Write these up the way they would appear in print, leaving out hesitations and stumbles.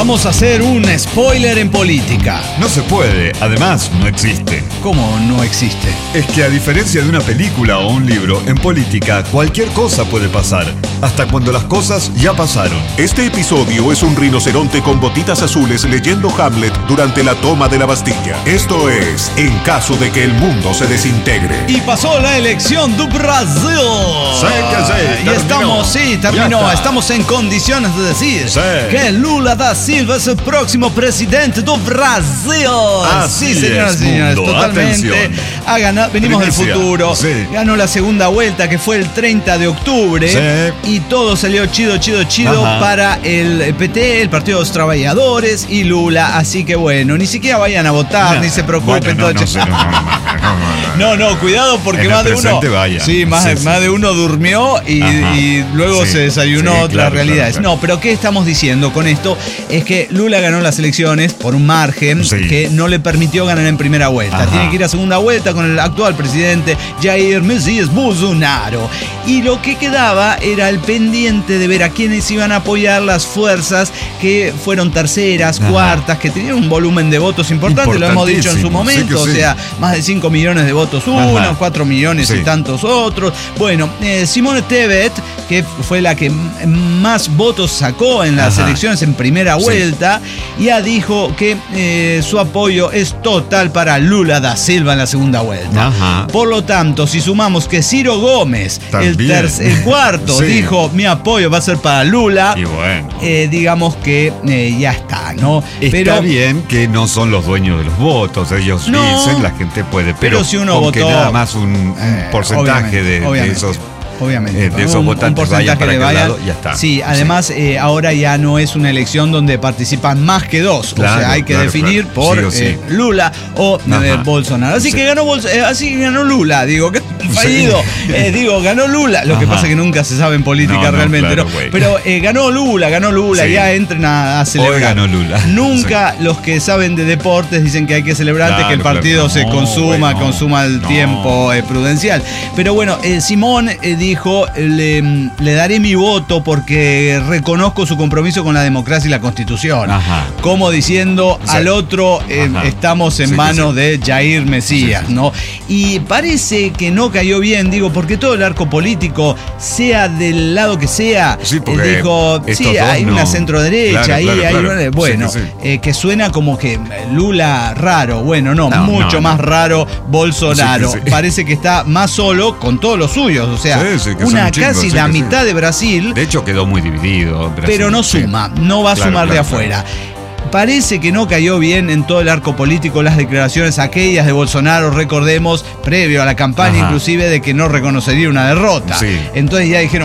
Vamos a hacer un spoiler en política. No se puede, además no existe. ¿Cómo no existe? Es que a diferencia de una película o un libro, en política cualquier cosa puede pasar, hasta cuando las cosas ya pasaron. Este episodio es un rinoceronte con botitas azules leyendo Hamlet durante la toma de la Bastilla. Esto es en caso de que el mundo se desintegre. Y pasó la elección de Brasil. Sí, que sí, y terminó. Estamos en condiciones de decir que Lula da Silva es el próximo presidente de Brasil. Así señoras y señores, mundo. totalmente. Atención. Ha ganado, venimos Primicia. del futuro. Sí. Ganó la segunda vuelta, que fue el 30 de octubre. Sí. Y todo salió chido Ajá. para el PT, el Partido de los Trabajadores y Lula. Así que bueno, ni siquiera vayan a votar, ni se preocupen. No, cuidado porque En más el de uno. presente vaya. Sí, más de uno durmió y luego Sí, se desayunó sí, otras claro, realidades. claro. No, pero ¿qué estamos diciendo con esto? Es que Lula ganó las elecciones por un margen que no le permitió ganar en primera vuelta. Tiene que ir a segunda vuelta con el actual presidente Jair Messias Bolsonaro. Y lo que quedaba era el pendiente de ver a quiénes iban a apoyar las fuerzas que fueron terceras, cuartas, que tenían un volumen de votos importante, lo hemos dicho en su momento, Sí. o sea, más de 5 millones de votos uno, 4 millones y tantos otros. Bueno, Simone Tebet, que fue la que más votos sacó en las elecciones en primera vuelta, ya dijo que su apoyo es total para Lula da Silva en la segunda vuelta. Por lo tanto, si sumamos que Ciro Gómez, el cuarto, dijo mi apoyo va a ser para Lula, y bueno, digamos que ya está, ¿no? Está bien que no son los dueños de los votos, ellos dicen, la gente puede, pero si uno con votó, que nada más un porcentaje de esos de esos votantes vayan para aquel lado, ya está. Sí, además ahora ya no es una elección donde participan más que dos. Claro, o sea, hay que definir por Lula o Bolsonaro. Así que ganó Lula, digo, que fallido. Ganó Lula. Lo que pasa es que nunca se sabe en política realmente. Claro, pero ganó Lula, ya entren a celebrar. Hoy ganó Lula. Nunca los que saben de deportes dicen que hay que celebrar antes que el partido se consuma el tiempo prudencial. Pero bueno, Simón dijo, le daré mi voto porque reconozco su compromiso con la democracia y la Constitución. Como diciendo, al otro estamos en manos de Jair Messias, ¿no? Y parece que no cayó bien, porque todo el arco político, sea del lado que sea, dijo, hay una centro-derecha, que suena como que Lula raro, mucho más raro Bolsonaro. Parece que está más solo con todos los suyos, o sea, casi la mitad de Brasil. De hecho quedó muy dividido Brasil, pero no suma, no va a sumar de afuera. Parece que no cayó bien en todo el arco político las declaraciones aquellas de Bolsonaro, recordemos, previo a la campaña inclusive, de que no reconocería una derrota. Entonces ya dijeron,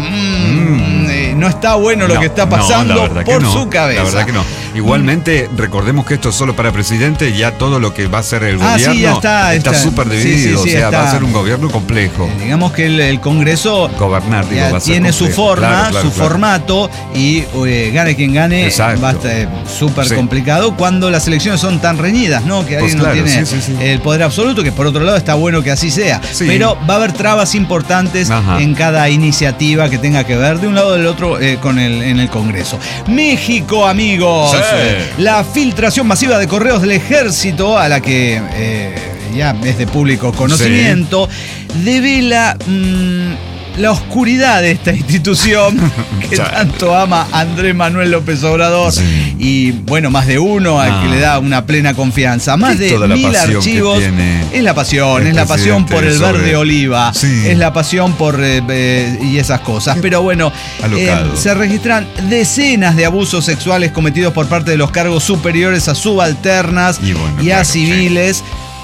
no está bueno lo que está pasando por su cabeza. La verdad que no. Igualmente, recordemos que esto es solo para presidente, ya todo lo que va a ser el gobierno está súper dividido, va a ser un gobierno complejo. Digamos que el Congreso va a tiene su forma, su formato, y gane quien gane, va a estar súper complicado cuando las elecciones son tan reñidas, ¿no? Que alguien no tiene el poder absoluto, que por otro lado está bueno que así sea. Pero va a haber trabas importantes en cada iniciativa que tenga que ver de un lado o del otro en el Congreso. México, amigos. La filtración masiva de correos del ejército, a la que ya es de público conocimiento, devela la oscuridad de esta institución que tanto ama Andrés Manuel López Obrador y más de uno al que le da una plena confianza. Más de 1000 archivos. Es la pasión por el verde oliva, es la pasión por y esas cosas. Pero se registran decenas de abusos sexuales cometidos por parte de los cargos superiores a subalternas y a civiles.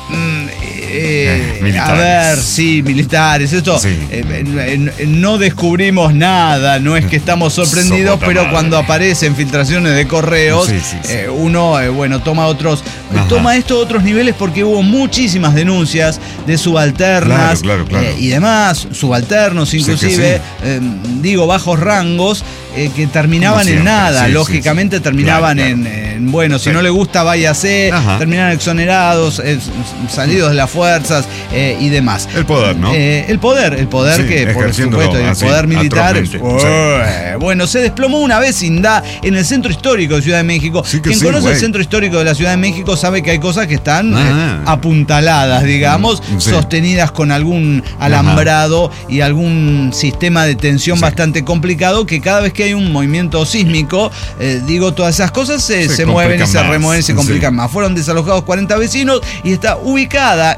Militares. Esto no descubrimos nada, no es que estamos sorprendidos, pero cuando aparecen filtraciones de correos, uno toma esto a otros niveles, porque hubo muchísimas denuncias de subalternas y demás, subalternos inclusive, bajos rangos, que terminaban en nada, lógicamente terminaban en bueno, si no le gusta, váyase, terminan exonerados, salidos de las fuerzas y demás. El poder, ¿no? El poder que, por supuesto, el poder militar. Bueno, se desplomó una vecindad en el centro histórico de Ciudad de México. Quien conoce el centro histórico de la Ciudad de México sabe que hay cosas que están apuntaladas, digamos, sostenidas con algún alambrado y algún sistema de tensión bastante complicado, que cada vez que hay un movimiento sísmico, todas esas cosas se mueven y se remueven, se complican más. Fueron desalojados 40 vecinos y estaba ubicada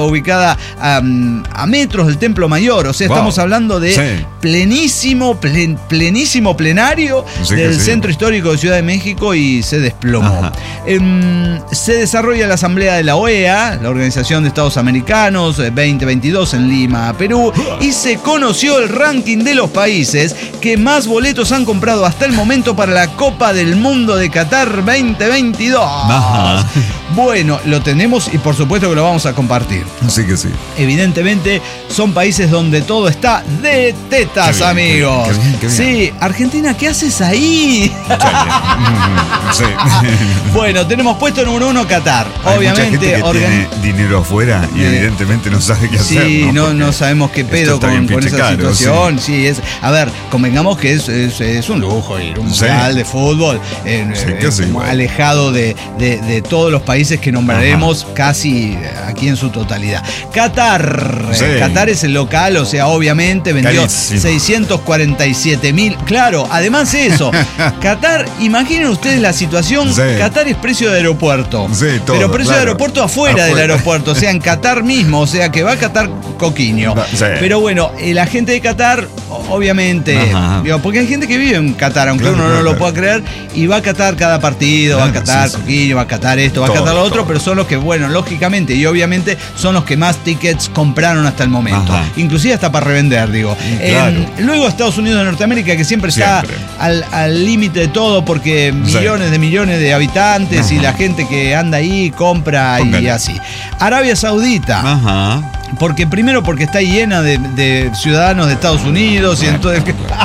a metros del Templo Mayor. O sea, estamos hablando de plenísimo plenario del centro histórico de Ciudad de México, y se desplomó. Se desarrolla la Asamblea de la OEA, la Organización de Estados Americanos, 2022 en Lima, Perú, y se conoció el ranking de los países que más boletos han comprado hasta el momento para la Copa del Mundo de Qatar 2022. Bueno, lo tenemos y por supuesto que lo vamos a compartir. Así que sí. Evidentemente son países donde todo está de tetas, amigos. Qué bien. Sí, Argentina, ¿qué haces ahí? Sí. Bueno, tenemos puesto número 1 Qatar. Hay obviamente mucha gente que tiene dinero afuera y evidentemente no sabe qué hacer. Sí, no sabemos qué pedo con esa situación. Sí, a ver, convengamos que es un lujo ir a un mundial de fútbol, alejado de todos los países que nombraremos casi aquí en su totalidad. Qatar es el local, o sea, obviamente vendió 647.000. Claro, además de eso, Qatar, imaginen ustedes la situación. Qatar es precio de aeropuerto, pero precio de aeropuerto afuera del aeropuerto, o sea, en Qatar mismo, o sea, que va a Qatar coquiño. Pero bueno, la gente de Qatar, obviamente, porque hay gente que vive en Qatar, aunque uno no lo pueda creer, y va a Qatar cada partido, va a Qatar coquiño, va a Qatar esto, va a Qatar lo otro, pero son los que, bueno, lógicamente y obviamente son los que más tickets compraron hasta el momento. Inclusive hasta para revender, digo. Luego Estados Unidos de Norteamérica, que siempre está al límite de todo, porque millones de habitantes y la gente que anda ahí compra y así. Arabia Saudita. Porque está llena de ciudadanos de Estados Unidos y entonces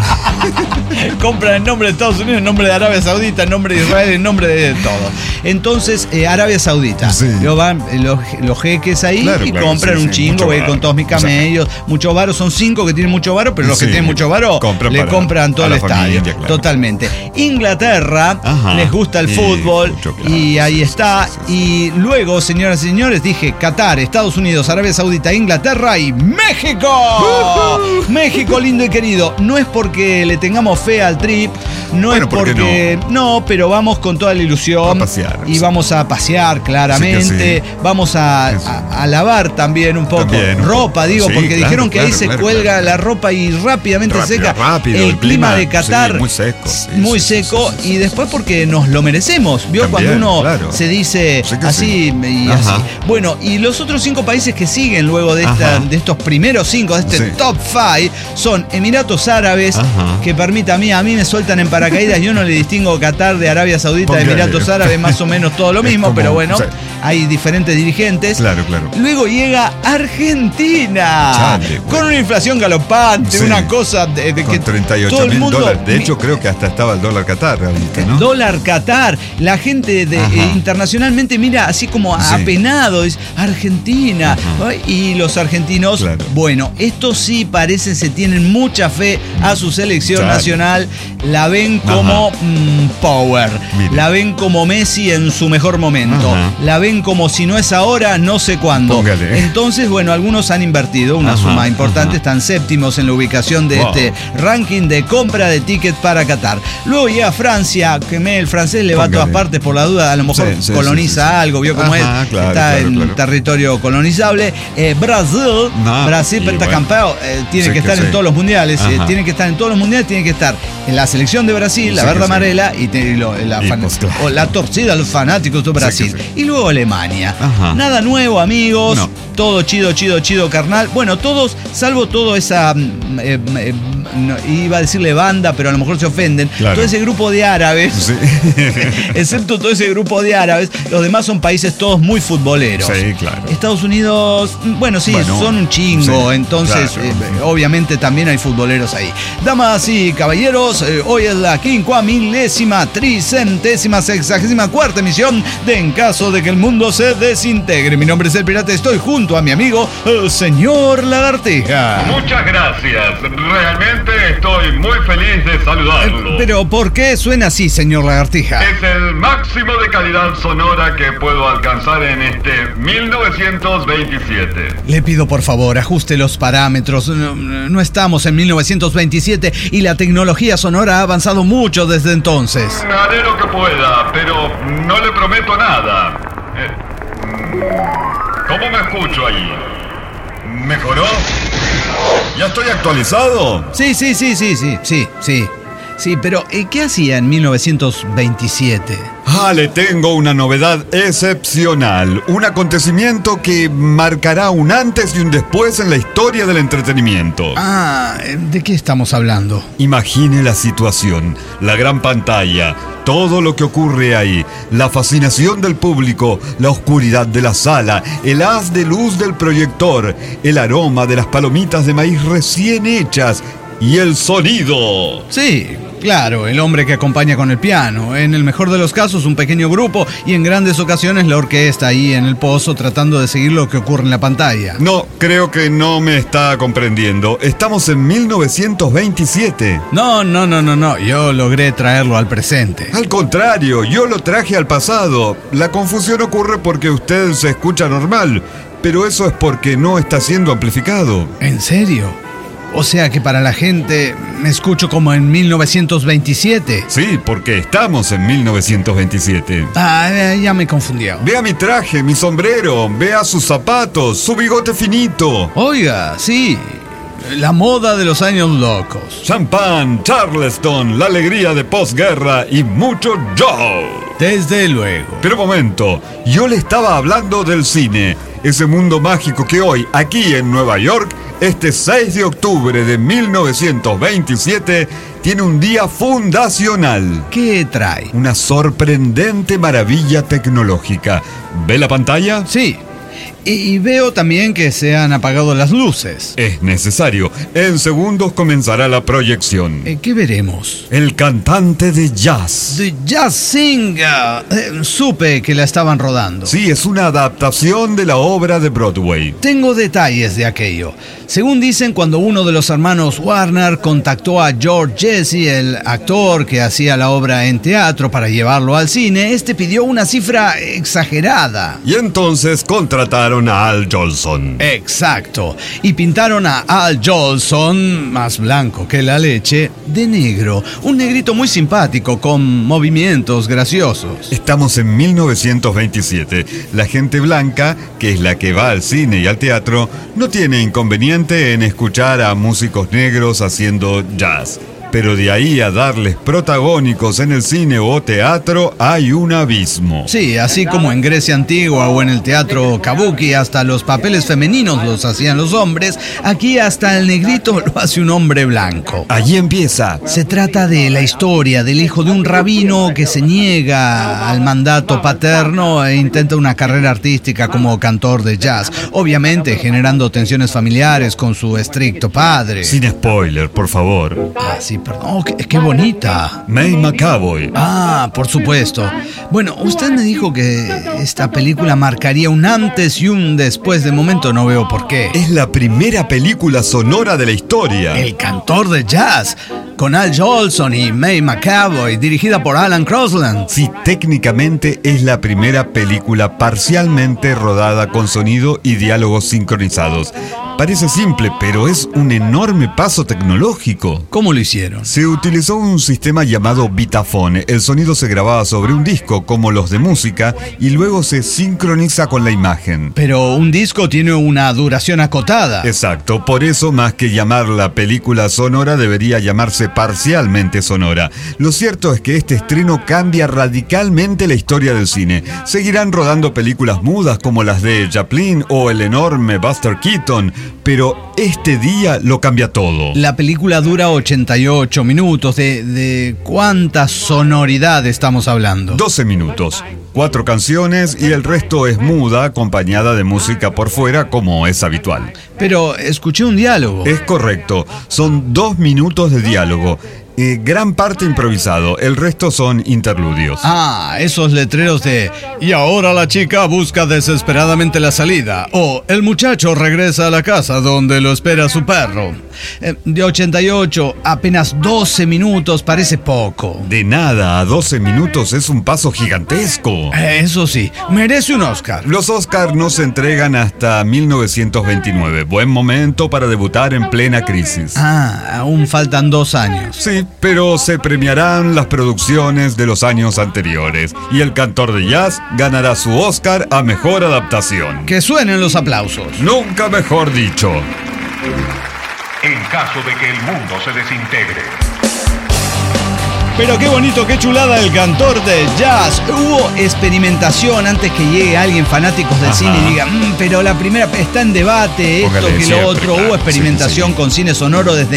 compran en nombre de Estados Unidos, en nombre de Arabia Saudita, en nombre de Israel, en nombre de todo. Entonces, Arabia Saudita. Van los jeques ahí y compran un chingo, voy con todos mis camellos, mucho varo, son 5 que tienen mucho varo, pero los que tienen mucho varo le compran todo el estadio. Totalmente. Inglaterra, les gusta el fútbol y ahí está. Y luego, señoras y señores, dije Qatar, Estados Unidos, Arabia Saudita, Inglaterra y México. México lindo y querido. No es porque le tengamos fe al trip, pero vamos con toda la ilusión. Y vamos a pasear claramente. Vamos a lavar también un poco ropa, porque dijeron que ahí se cuelga la ropa y rápidamente seca. El clima de Qatar muy seco, y después porque nos lo merecemos. Cuando uno se dice así y así. Bueno, y los otros 5 países que siguen luego de estos primeros 5, de este top 5, son Emiratos Árabes, que a mí me sueltan en paracaídas, yo no le distingo Qatar de Arabia Saudita, de Emiratos Árabes, más o menos todo lo mismo, pero bueno, hay diferentes dirigentes. Claro. Luego llega Argentina, con una inflación galopante, una cosa de que con $38.000. De hecho, creo que hasta estaba el dólar Qatar, ¿no? Dólar Qatar. La gente internacionalmente mira así como apenado, es Argentina. Y los argentinos, bueno, estos sí se tienen mucha fe a su selección nacional, la ven como power, la ven como Messi en su mejor momento, la ven como si no es ahora, no sé cuándo. Entonces, bueno, algunos han invertido una suma importante, están séptimos en la ubicación de este ranking de compra de tickets para Qatar. Luego llega Francia, que el francés le va a todas partes por la duda, a lo mejor coloniza algo, vio cómo es, está en territorio colonizable. Brasil pentacampeón, tiene que estar en todos los mundiales, tiene que estar en todos los mundiales, tiene que estar en la selección de Brasil, la verde amarela y la torcida a los fanáticos de Brasil. Y luego Alemania. Nada nuevo, amigos. Todo chido, carnal. Bueno, todos, salvo toda esa no, iba a decirle banda, pero a lo mejor se ofenden. Claro. Todo ese grupo de árabes, sí. Excepto todo ese grupo de árabes, los demás son países todos muy futboleros. Sí, claro. Estados Unidos, bueno, son un chingo, sí, entonces claro. Obviamente también hay futboleros ahí. Damas y caballeros, hoy es la 5.364ª emisión de En Caso de que el Mundo se Desintegre. Mi nombre es El Pirata, estoy junto a mi amigo, el señor Lagartija. Muchas gracias, realmente estoy muy feliz de saludarlo. Pero ¿por qué suena así, señor Lagartija? Es el máximo de calidad sonora que puedo alcanzar en este 1927. Le pido por favor, ajuste los parámetros. No estamos en 1927 y la tecnología sonora ha avanzado mucho desde entonces. Haré lo que pueda, pero no le prometo nada. ¿Cómo me escucho ahí? ¿Mejoró? ¿Ya estoy actualizado? Sí, pero ¿qué hacía en 1927? Le tengo una novedad excepcional. Un acontecimiento que marcará un antes y un después en la historia del entretenimiento. ¿De qué estamos hablando? Imagine la situación, la gran pantalla, todo lo que ocurre ahí, la fascinación del público, la oscuridad de la sala, el haz de luz del proyector, el aroma de las palomitas de maíz recién hechas y el sonido. Sí, claro, el hombre que acompaña con el piano. En el mejor de los casos, un pequeño grupo y en grandes ocasiones la orquesta ahí en el pozo tratando de seguir lo que ocurre en la pantalla. No, creo que no me está comprendiendo. Estamos en 1927. No. Yo logré traerlo al presente. Al contrario, yo lo traje al pasado. La confusión ocurre porque usted se escucha normal, pero eso es porque no está siendo amplificado. ¿En serio? O sea que para la gente me escucho como en 1927. Sí, porque estamos en 1927. Ya me confundió. Vea mi traje, mi sombrero, vea sus zapatos, su bigote finito. Oiga, sí, la moda de los años locos. Champán, Charleston, la alegría de posguerra y mucho Joe. Desde luego. Pero momento, yo le estaba hablando del cine, ese mundo mágico que hoy, aquí en Nueva York, este 6 de octubre de 1927, tiene un día fundacional. ¿Qué trae? Una sorprendente maravilla tecnológica. ¿Ve la pantalla? Sí. Y veo también que se han apagado las luces. Es necesario. En segundos comenzará la proyección. ¿Qué veremos? El cantante de jazz. The Jazz Singer. Supe que la estaban rodando. Sí, es una adaptación de la obra de Broadway. Tengo detalles de aquello. Según dicen, cuando uno de los hermanos Warner contactó a George Jesse, el actor que hacía la obra en teatro, para llevarlo al cine, este pidió una cifra exagerada. Y entonces contrataron a Al Jolson. Exacto. Y pintaron a Al Jolson, más blanco que la leche, de negro. Un negrito muy simpático, con movimientos graciosos. Estamos en 1927. La gente blanca, que es la que va al cine y al teatro, no tiene inconveniente en escuchar a músicos negros haciendo jazz. Pero de ahí a darles protagónicos en el cine o teatro hay un abismo. Sí, así como en Grecia antigua o en el teatro kabuki hasta los papeles femeninos los hacían los hombres, aquí hasta el negrito lo hace un hombre blanco. Allí empieza. Se trata de la historia del hijo de un rabino que se niega al mandato paterno e intenta una carrera artística como cantor de jazz, obviamente generando tensiones familiares con su estricto padre. Sin spoiler, por favor. Sí, perdón. Qué bonita. May McAvoy. Por supuesto. Bueno, usted me dijo que esta película marcaría un antes y un después. De momento no veo por qué. Es la primera película sonora de la historia. El cantor de jazz, con Al Jolson y May McAvoy, dirigida por Alan Crosland. Sí, técnicamente es la primera película parcialmente rodada con sonido y diálogos sincronizados. Parece simple, pero es un enorme paso tecnológico. ¿Cómo lo hicieron? Se utilizó un sistema llamado Vitaphone. El sonido se grababa sobre un disco, como los de música, y luego se sincroniza con la imagen. Pero un disco tiene una duración acotada. Exacto, por eso más que llamar la película sonora debería llamarse parcialmente sonora. Lo cierto es que este estreno cambia radicalmente la historia del cine. Seguirán rodando películas mudas como las de Chaplin o el enorme Buster Keaton, pero este día lo cambia todo. La película dura 88 minutos. ¿De cuánta sonoridad estamos hablando? 12 minutos. 4 canciones y el resto es muda, acompañada de música por fuera, como es habitual. Pero escuché un diálogo. Es correcto, son 2 minutos de diálogo. Gran parte improvisado, el resto son interludios. Ah, esos letreros de "y ahora la chica busca desesperadamente la salida" o "el muchacho regresa a la casa donde lo espera su perro". De 88, apenas 12 minutos, parece poco. De nada, a 12 minutos es un paso gigantesco. Eso sí, merece un Oscar. Los Oscars no se entregan hasta 1929. Buen momento para debutar en plena crisis. Aún faltan 2 años. Sí, pero se premiarán las producciones de los años anteriores. Y El Cantor de Jazz ganará su Oscar a Mejor Adaptación. Que suenen los aplausos. Nunca mejor dicho. En caso de que el mundo se desintegre. Pero qué bonito, qué chulada El Cantor de Jazz. Hubo experimentación antes que llegue alguien fanático del cine y diga, pero la primera está en debate, esto que lo otro. Hubo experimentación con cine sonoro desde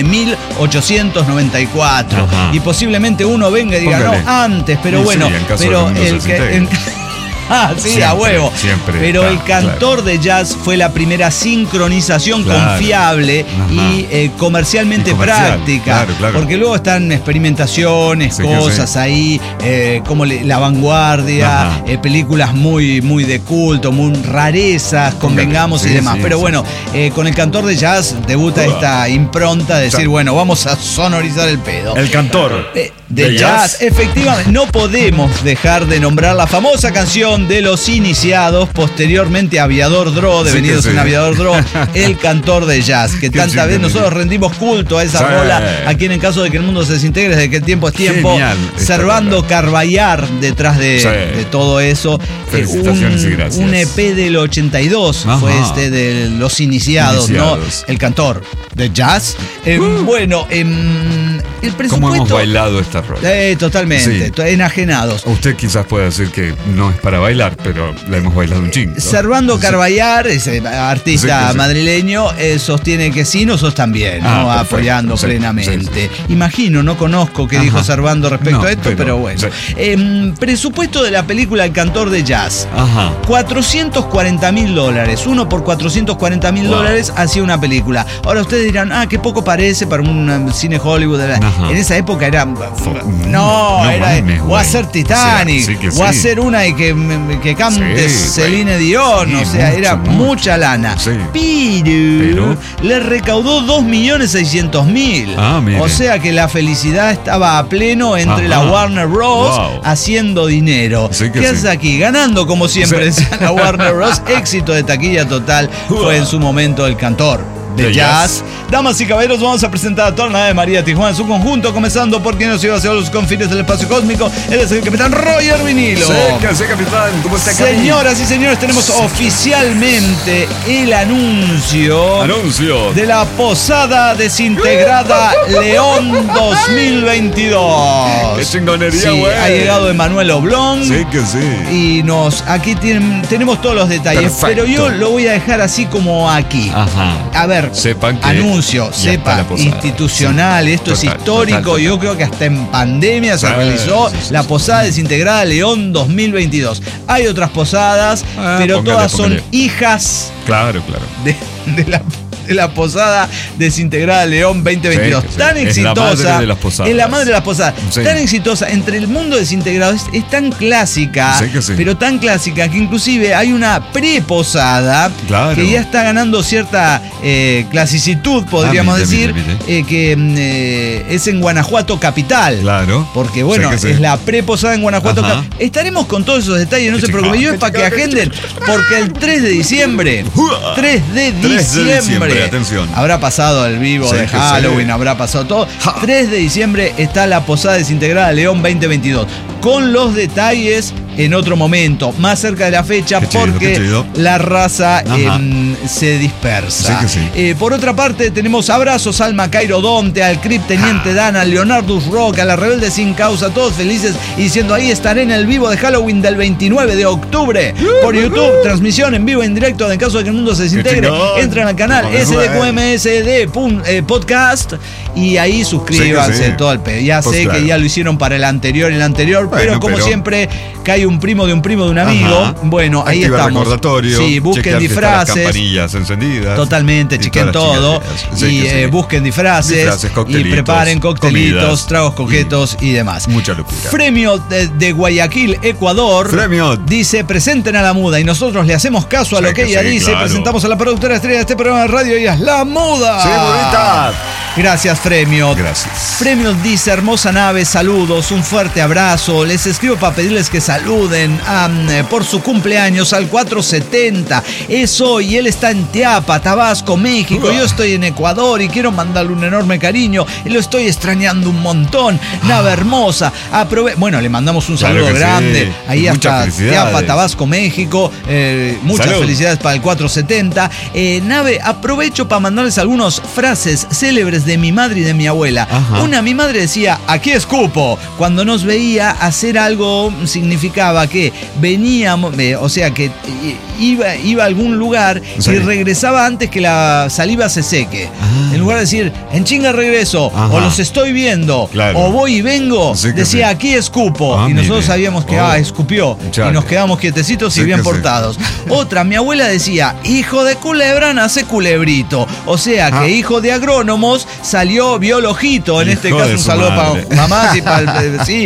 1894. Y posiblemente uno venga y diga, no, antes, pero bueno, pero el que... sí, siempre, a huevo. Siempre, pero El Cantor de Jazz fue la primera sincronización confiable y comercialmente práctica. Claro. Porque luego están experimentaciones, cosas ahí, como La Vanguardia, películas muy, muy de culto, muy rarezas, convengamos y demás. Pero bueno, con El Cantor de Jazz debuta esta impronta de decir, bueno, vamos a sonorizar el pedo. El Cantor de Jazz. Efectivamente, no podemos dejar de nombrar la famosa canción de Los Iniciados, posteriormente Aviador Dro, devenidos en Aviador Dro, El Cantor de Jazz, que tantas veces nosotros rendimos culto a esa rola, aquí en caso de que el mundo se desintegre, desde que el tiempo es tiempo. Genial, Servando Carballar detrás de todo eso. Felicitaciones y gracias. Un EP del 82 fue de Los Iniciados, ¿no? El Cantor de Jazz. Bueno, el presupuesto... ¿Cómo hemos bailado esta rola? Totalmente, enajenados. Usted quizás pueda decir que no es para bailar, pero la hemos bailado un chingo. Servando Carballar, ese artista madrileño, sostiene que sí, nosotros también, ¿no? Apoyando plenamente. Imagino, no conozco qué dijo Servando respecto a esto, pero bueno. Presupuesto de la película El Cantor de Jazz. $440.000. Uno por $440.000 hacía una película. Ahora ustedes dirán, qué poco parece para un cine Hollywood. En esa época era... o hacer Titanic, o hacer una y que cante Celine Dion, o sea, era mucha lana. Pero le recaudó 2.600.000. O sea que la felicidad estaba a pleno entre la Warner Bros. Haciendo dinero. ¿Qué hace aquí? Ganando como siempre decía la Warner Bros. Éxito de taquilla total fue en su momento El Cantor de Jazz. Damas y caballeros, vamos a presentar a toda la nave de María Tijuana en su conjunto, comenzando por quien nos lleva hacia los confines del espacio cósmico. Él es el capitán Roger Vinilo. Sí, capitán, ¿cómo está? Señoras y señores, tenemos oficialmente el anuncio de la posada desintegrada León 2022. ¡Qué chingonería, güey! Ha llegado Emanuel Oblong. Y aquí tenemos todos los detalles. Perfecto. Pero yo lo voy a dejar así como aquí. A ver, sepan que anuncio, institucional, esto es histórico. Yo creo que hasta en pandemia se realizó la posada desintegrada León 2022. Hay otras posadas, pero todas son hijas de la posada desintegrada León 2022. Tan exitosa. Es la madre de las posadas. Tan exitosa entre el mundo desintegrado. Es tan clásica, pero tan clásica que inclusive hay una preposada que ya está ganando cierta clasicitud, podríamos decir, que es en Guanajuato capital. Porque bueno, es la preposada en Guanajuato. Estaremos con todos esos detalles, no se preocupen. Yo es para que agenden, porque el 3 de diciembre. Atención. Habrá pasado el vivo de Halloween, habrá pasado todo. 3 de diciembre está la posada desintegrada León 2022. con los detalles en otro momento, más cerca de la fecha, porque la raza se dispersa. Sí que sí. Por otra parte, tenemos abrazos al Macairo Donte, al Crip Teniente Dan, al Leonardo Rock, a la Rebelde Sin Causa, todos felices y diciendo: ahí estaré en el vivo de Halloween del 29 de octubre por YouTube, transmisión en vivo en directo. En caso de que el mundo se desintegre, entran al canal SDQMSD Podcast y ahí suscríbanse, todo el pedo. Ya sé que ya lo hicieron para el anterior, pero como siempre cae un primo de un amigo. Bueno, ahí activa estamos. Recordatorio, sí, busquen disfraces. Las campanillas encendidas. Totalmente, chequen todo. Busquen disfraces y preparen coctelitos, comidas, tragos coquetos y demás. Mucha locura. Premio de Guayaquil, Ecuador. Dice: presenten a la muda. Y nosotros le hacemos caso a lo que ella dice. Claro. Presentamos a la productora estrella de este programa de radio. Ella es La Muda. Sí, bonita. Gracias, Fremio. Gracias. Fremio dice: hermosa nave, saludos, un fuerte abrazo. Les escribo para pedirles que saluden por su cumpleaños al 470. Es hoy, él está en Teapa, Tabasco, México. Yo estoy en Ecuador y quiero mandarle un enorme cariño. Y lo estoy extrañando un montón. Nave hermosa. Bueno, le mandamos un saludo grande. Sí. Ahí hasta Teapa, Tabasco, México. Muchas felicidades para el 470. Nave, aprovecho para mandarles algunas frases célebres de mi madre y de mi abuela. Mi madre decía: aquí escupo. Cuando nos veía hacer algo, significaba que veníamos, o sea, que iba a algún lugar y regresaba antes que la saliva se seque. En lugar de decir: en chinga regreso, o los estoy viendo, o voy y vengo, decía: aquí escupo. Y nosotros sabíamos que escupió. Y nos quedamos quietecitos y bien portados. Otra, mi abuela decía: hijo de culebra nace culebrito. O sea que hijo de agrónomos salió biologito. En este caso, un saludo para mamás y para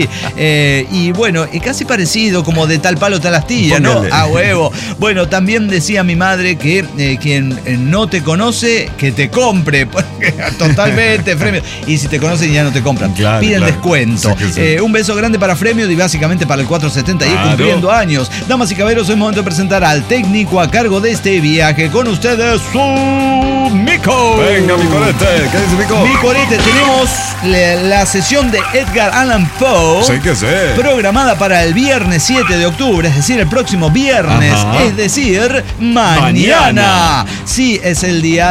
y bueno, casi parecido, como de tal palo tal astilla, ¿no? A huevo. Bueno, también decía mi madre que quien no te conoce, que te compre. Totalmente, Fremio. Y si te conocen, ya no te compran. Piden descuento. Un beso grande para Fremio y básicamente para el 470 y cumpliendo años. Damas y caballeros, es momento de presentar al técnico a cargo de este viaje. Con ustedes, su Mico. Venga, mi corete. ¿Qué dice Mico? Mi corete, tenemos la sesión de Edgar Allan Poe. Programada para el viernes 7 de octubre, es decir, el próximo viernes, es decir, mañana. Sí, es el día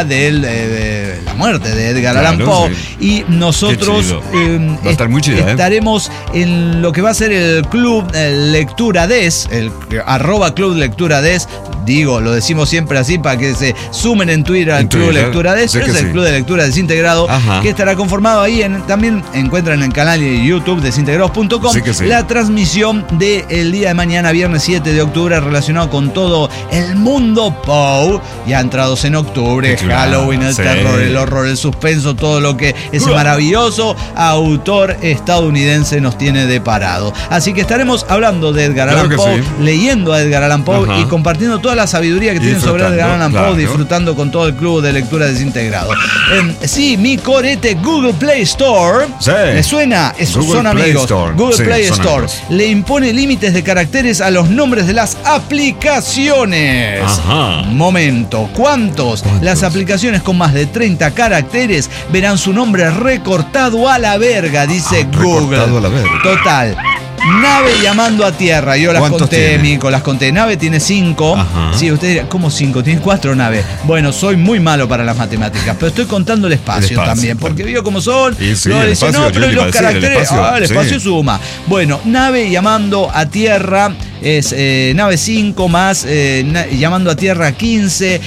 de la muerte de Edgar Allan Poe. Y nosotros va a estar muy chida, estaremos en lo que va a ser el Club Lectura Des, el @Club Lectura Des. Digo, lo decimos siempre así para que se sumen en Twitter al Club Lectura Des. Es el Club de Lectura Desintegrado, que estará conformado ahí. También encuentran en el canal de YouTube desintegrados.com la transmisión del día de mañana, viernes 7 de octubre, relacionado con todo el mundo Poe. Ya entrados en octubre, Halloween, el terror, el horror, el suspenso, todo lo que ese maravilloso autor estadounidense nos tiene deparado. Así que estaremos hablando de Edgar Allan Poe, leyendo a Edgar Allan Poe y compartiendo toda la sabiduría que tienen sobre Edgar Allan Poe, disfrutando con todo el club de lectura desintegrado. Mi corete, Google Play Store. ¿Le suena? Esos son amigos. Google Play Store le impone límites de caracteres a los nombres de las aplicaciones. Momento. ¿Cuántos? Las aplicaciones con más de 30 caracteres verán su nombre recortado a la verga, dice Google. Recortado a la verga. Total. Nave llamando a tierra. Yo las conté, Mico, las conté. Nave tiene 5. Sí, usted dirá, ¿cómo 5? Tiene 4 naves. Bueno, soy muy malo para las matemáticas, pero estoy contando el espacio también, porque veo cómo son. Pero los caracteres. El espacio suma. Bueno, nave llamando a tierra es nave 5 más llamando a tierra 15,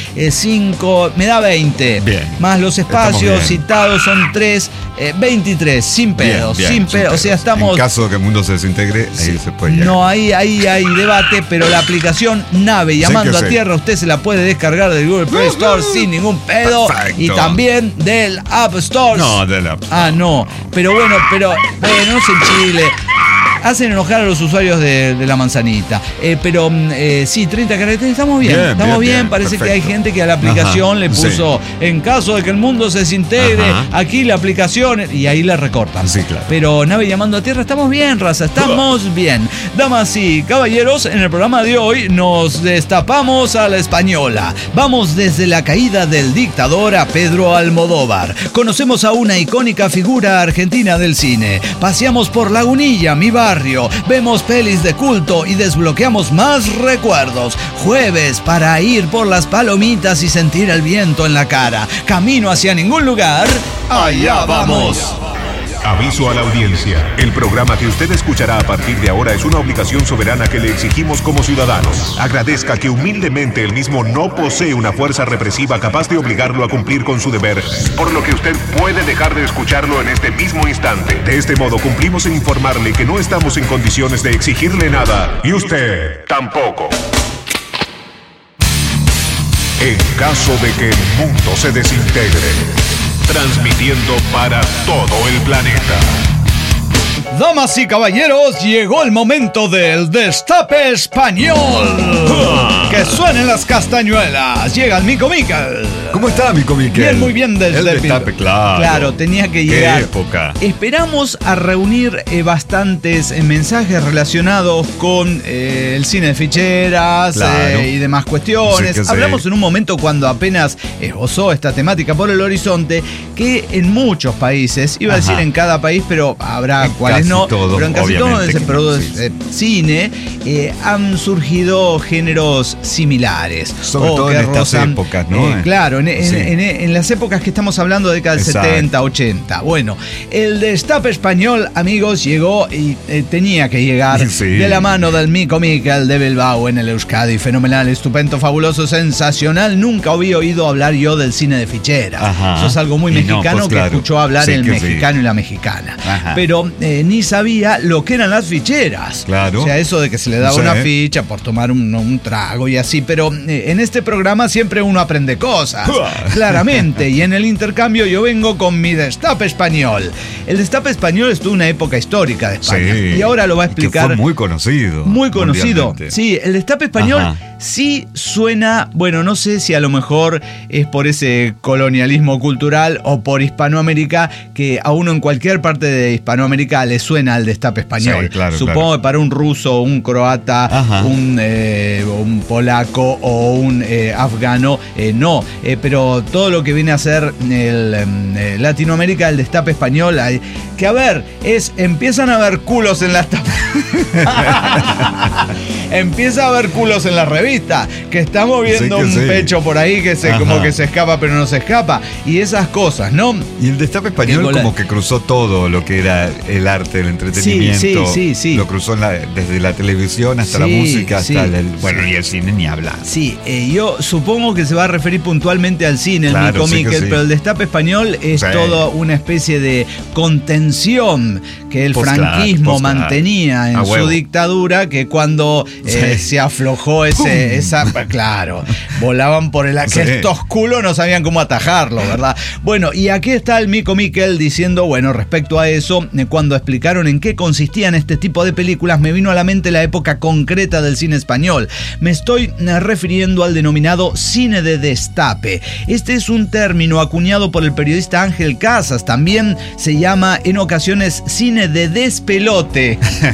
5, me da 20. Bien. Más los espacios citados son 3, 23, sin pedos. Sin pedos. O sea, estamos. En caso de que el mundo se desintegre, ahí se puede llegar. No, ahí hay debate, pero la aplicación Nave llamando a tierra, usted se la puede descargar del Google Play Store sin ningún pedo. Perfecto. Y también del App Store. No, del App Store. No. Pero bueno, no se enchile. Hacen enojar a los usuarios de la manzanita. Pero sí, 30 caracteres, estamos bien. Parece perfecto. Que hay gente que a la aplicación le puso, en caso de que el mundo se desintegre, aquí la aplicación, y ahí la recortan. Sí, claro. Pero Nave llamando a tierra, estamos bien, raza, estamos bien. Damas y caballeros, en el programa de hoy nos destapamos a la española. Vamos desde la caída del dictador a Pedro Almodóvar. Conocemos a una icónica figura argentina del cine. Paseamos por Lagunilla, mi barrio. barrio, vemos pelis de culto y desbloqueamos más recuerdos. Jueves para ir por las palomitas y sentir el viento en la cara. Camino hacia ningún lugar, allá vamos. Aviso a la audiencia. El programa que usted escuchará a partir de ahora es una obligación soberana que le exigimos como ciudadanos. Agradezca que humildemente el mismo no posee una fuerza represiva capaz de obligarlo a cumplir con su deber, por lo que usted puede dejar de escucharlo en este mismo instante. De este modo cumplimos en informarle que no estamos en condiciones de exigirle nada, y usted tampoco. En caso de que el mundo se desintegre, transmitiendo para todo el planeta. Damas y caballeros, llegó el momento del Destape Español. Que suenen las castañuelas. Llega el Mico Miquel. ¿Cómo está, Mico Miquel? Bien, muy bien desde el Destape, claro. Claro, tenía que llegar. ¿Qué época? Esperamos a reunir bastantes mensajes relacionados con el cine de ficheras, claro, y demás cuestiones. Sí, hablamos en un momento cuando apenas esbozó esta temática por el horizonte, que en muchos países, iba a decir en cada país, pero habrá cuales no, todos, pero en casi todos donde se produce cine, han surgido géneros similares. Sobre todo en estas épocas, ¿no? Claro, en las épocas que estamos hablando, década del 70, 80. Bueno, el Destape Español, amigos, llegó y tenía que llegar de la mano del Mico Miquel de Bilbao en el Euskadi. Fenomenal, estupendo, fabuloso, sensacional. Nunca había oído hablar yo del cine de ficheras. Eso es algo muy mexicano, pues, claro, que escuchó hablar el mexicano y la mexicana. Pero ni sabía lo que eran las ficheras. Claro. O sea, eso de que se le daba una ficha por tomar un trago y así. Pero en este programa siempre uno aprende cosas. Claramente. Y en el intercambio yo vengo con mi Destape Español. El Destape Español estuvo una época histórica de España. Y ahora lo va a explicar. Que fue muy conocido. Muy conocido. Sí, el Destape Español sí suena, bueno, no sé si a lo mejor es por ese colonialismo cultural o por Hispanoamérica, que a uno en cualquier parte de Hispanoamérica le suena al Destape Español. Sí, claro, supongo que para un ruso, un croata, un polaco o un afgano, no. Pero todo lo que viene a ser Latinoamérica, el Destape Español, que a ver, empiezan a haber culos en las tapas. Empieza a haber culos en la revista, que está moviendo un pecho por ahí que como que se escapa pero no se escapa, y esas cosas, ¿no? Y el Destape Español como que cruzó todo lo que era el arte, el entretenimiento. Sí. Lo cruzó desde la televisión hasta la música, hasta y el cine ni hablar. Sí, yo supongo que se va a referir puntualmente al cine, el Mico Miquel, pero el Destape Español es toda una especie de contención que el franquismo mantenía en su dictadura, que cuando se aflojó claro, volaban por que estos culos no sabían cómo atajarlo, ¿verdad? Bueno, y aquí está el Mico Miquel diciendo, bueno, respecto a eso, cuando explicaron en qué consistían este tipo de películas, me vino a la mente la época concreta del cine español. Me estoy refiriendo al denominado cine de destape. Este es un término acuñado por el periodista Ángel Casas. También se llama en ocasiones cine de despelote.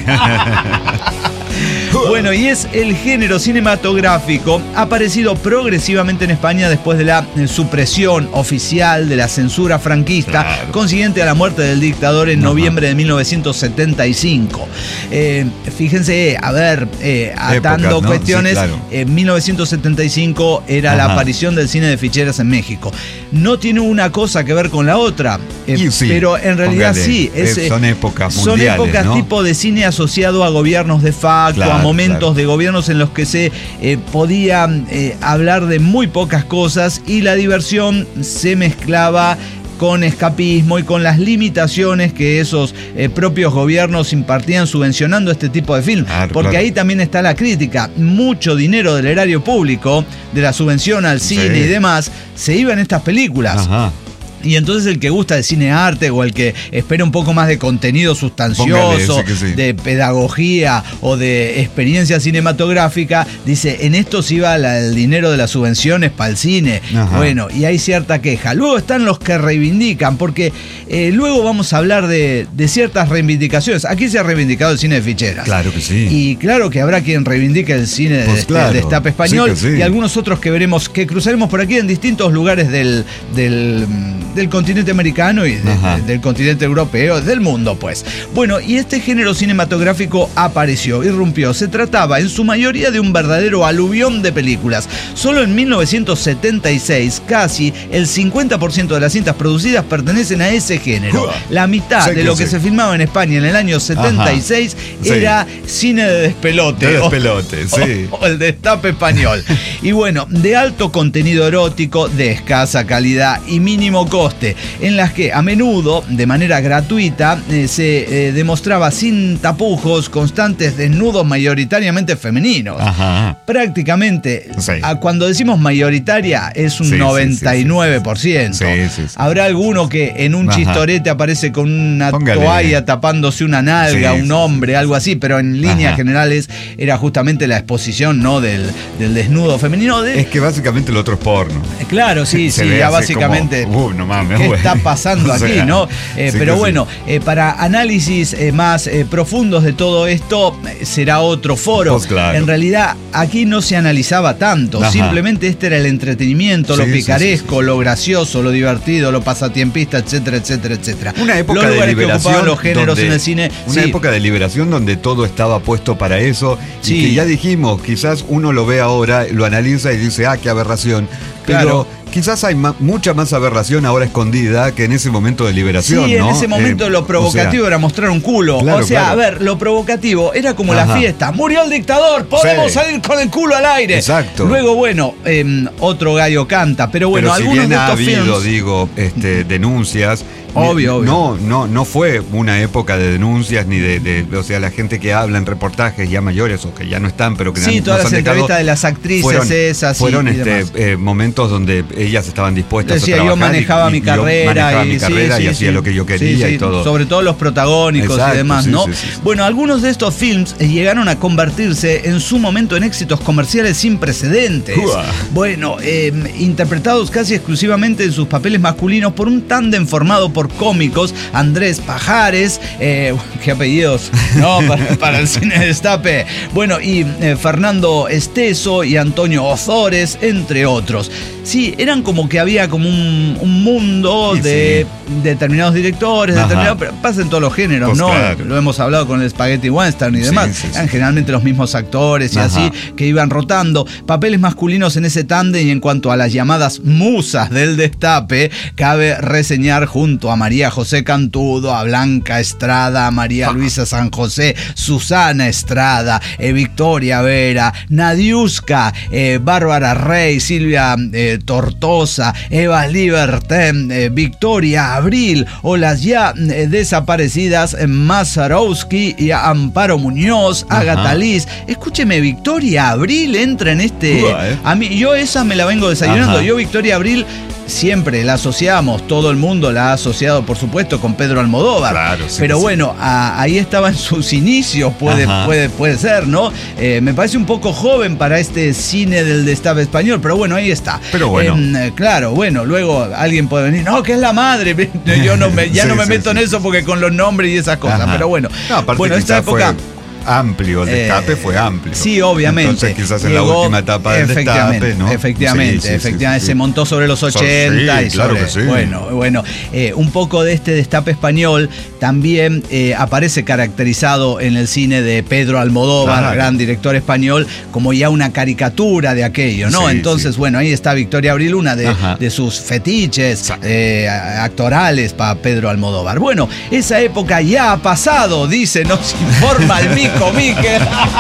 Bueno, y es el género cinematográfico aparecido progresivamente en España después de la supresión oficial de la censura franquista, consiguiente a la muerte del dictador en noviembre de 1975. Fíjense, a ver, atando épocas, cuestiones, en 1975 era la aparición del cine de ficheras en México. No tiene una cosa que ver con la otra, pero en realidad son épocas mundiales, son épocas, ¿no? Tipo de cine asociado a gobiernos de facto, a momentos de gobiernos en los que se podía hablar de muy pocas cosas y la diversión se mezclaba con escapismo y con las limitaciones que esos propios gobiernos impartían subvencionando este tipo de film. Porque ahí también está la crítica. Mucho dinero del erario público, de la subvención al cine y demás, se iba en estas películas. Y entonces el que gusta de cine arte o el que espera un poco más de contenido sustancioso, de pedagogía o de experiencia cinematográfica, dice, en esto sí va el dinero de las subvenciones para el cine. Bueno, y hay cierta queja. Luego están los que reivindican, porque luego vamos a hablar de ciertas reivindicaciones. Aquí se ha reivindicado el cine de ficheras. Claro que sí. Y claro que habrá quien reivindique el cine de destape español y algunos otros que veremos, que cruzaremos por aquí en distintos lugares del del continente americano y del continente europeo, del mundo, pues. Bueno, y este género cinematográfico apareció, irrumpió. Se trataba en su mayoría de un verdadero aluvión de películas. Solo en 1976, casi el 50% de las cintas producidas pertenecen a ese género. La mitad de lo que se filmaba en España en el año 76 era cine de despelote. De despelote, sí. O el destape español. Y bueno, de alto contenido erótico, de escasa calidad y mínimo coste, en las que a menudo, de manera gratuita, se demostraba sin tapujos constantes desnudos mayoritariamente femeninos. Prácticamente, cuando decimos mayoritaria, es un 99%. Habrá alguno que en un chistorete aparece con una toalla tapándose una nalga, un hombre, algo así, pero en líneas generales era justamente la exposición, ¿no?, del desnudo femenino. Es que básicamente el otro es porno. Claro, ya básicamente como, no mames, ¿qué está pasando aquí, ¿no? Pero bueno, para análisis más profundos de todo esto será otro foro. Pues claro. En realidad aquí no se analizaba tanto, simplemente este era el entretenimiento, lo picaresco, lo gracioso, lo divertido, lo pasatiempista, etcétera, etcétera, etcétera. Una época de liberación, los géneros en el cine. Una época de liberación donde todo estaba puesto para eso, y que ya dijimos, quizás uno lo ve ahora, lo analiza y dice, qué aberración, pero quizás hay mucha más aberración ahora escondida que en ese momento de liberación, ¿no? En ese momento lo provocativo era mostrar un culo. A ver, lo provocativo era como la fiesta. ¡Murió el dictador! ¡Podemos salir con el culo al aire! Exacto. Luego, bueno, otro gallo canta. Pero bueno, si algunos bien de estos films, denuncias. Obvio. No fue una época de denuncias ni o sea, la gente que habla en reportajes ya mayores o que ya no están, pero que todas las entrevistas de las actrices fueron momentos donde ellas estaban dispuestas a trabajar. Yo manejaba mi carrera y hacía lo que yo quería y todo. Sobre todo los protagónicos y demás, ¿no? Bueno, algunos de estos films llegaron a convertirse en su momento en éxitos comerciales sin precedentes. Bueno, interpretados casi exclusivamente en sus papeles masculinos por un tándem formado por cómicos, Andrés Pajares, qué apellidos, ¿no? para el cine de destape. Bueno, y Fernando Esteso y Antonio Ozores, entre otros. Sí, eran como que había como un mundo de determinados directores, pero pasa en todos los géneros, pues ¿no? Claro. Lo hemos hablado con el Spaghetti Western y demás. Eran generalmente los mismos actores y así, que iban rotando. Papeles masculinos en ese tándem, y en cuanto a las llamadas musas del destape, cabe reseñar junto a María José Cantudo, a Blanca Estrada, a María Luisa San José, Susana Estrada, Victoria Vera, Nadiuska, Bárbara Rey, Silvia Tortosa, Eva Liberten, Victoria Abril, o las ya desaparecidas Mazarowski y Amparo Muñoz, Agatha Liz. Escúcheme, Victoria Abril entra en este... A mí, yo esa me la vengo desayunando. Yo Victoria Abril siempre la asociamos, todo el mundo la ha asociado, por supuesto, con Pedro Almodóvar. Claro, pero bueno, ahí estaba en sus inicios, puede ser, ¿no? Me parece un poco joven para este cine del destape español, pero bueno, ahí está. Pero bueno. Claro, bueno, luego alguien puede venir, no, que es la madre. Yo no me meto en eso porque con los nombres y esas cosas, pero bueno. No, aparte esta época amplio, el destape fue amplio. Sí, obviamente. Entonces quizás en la última etapa del destape, ¿no? Efectivamente, se montó sobre los 80 y claro que sí. Bueno, un poco de este destape español también aparece caracterizado en el cine de Pedro Almodóvar, gran director español, como ya una caricatura de aquello, ¿no? Entonces, bueno, ahí está Victoria Abril, una de sus fetiches actorales para Pedro Almodóvar. Bueno, esa época ya ha pasado, nos informa el Mico Miquel.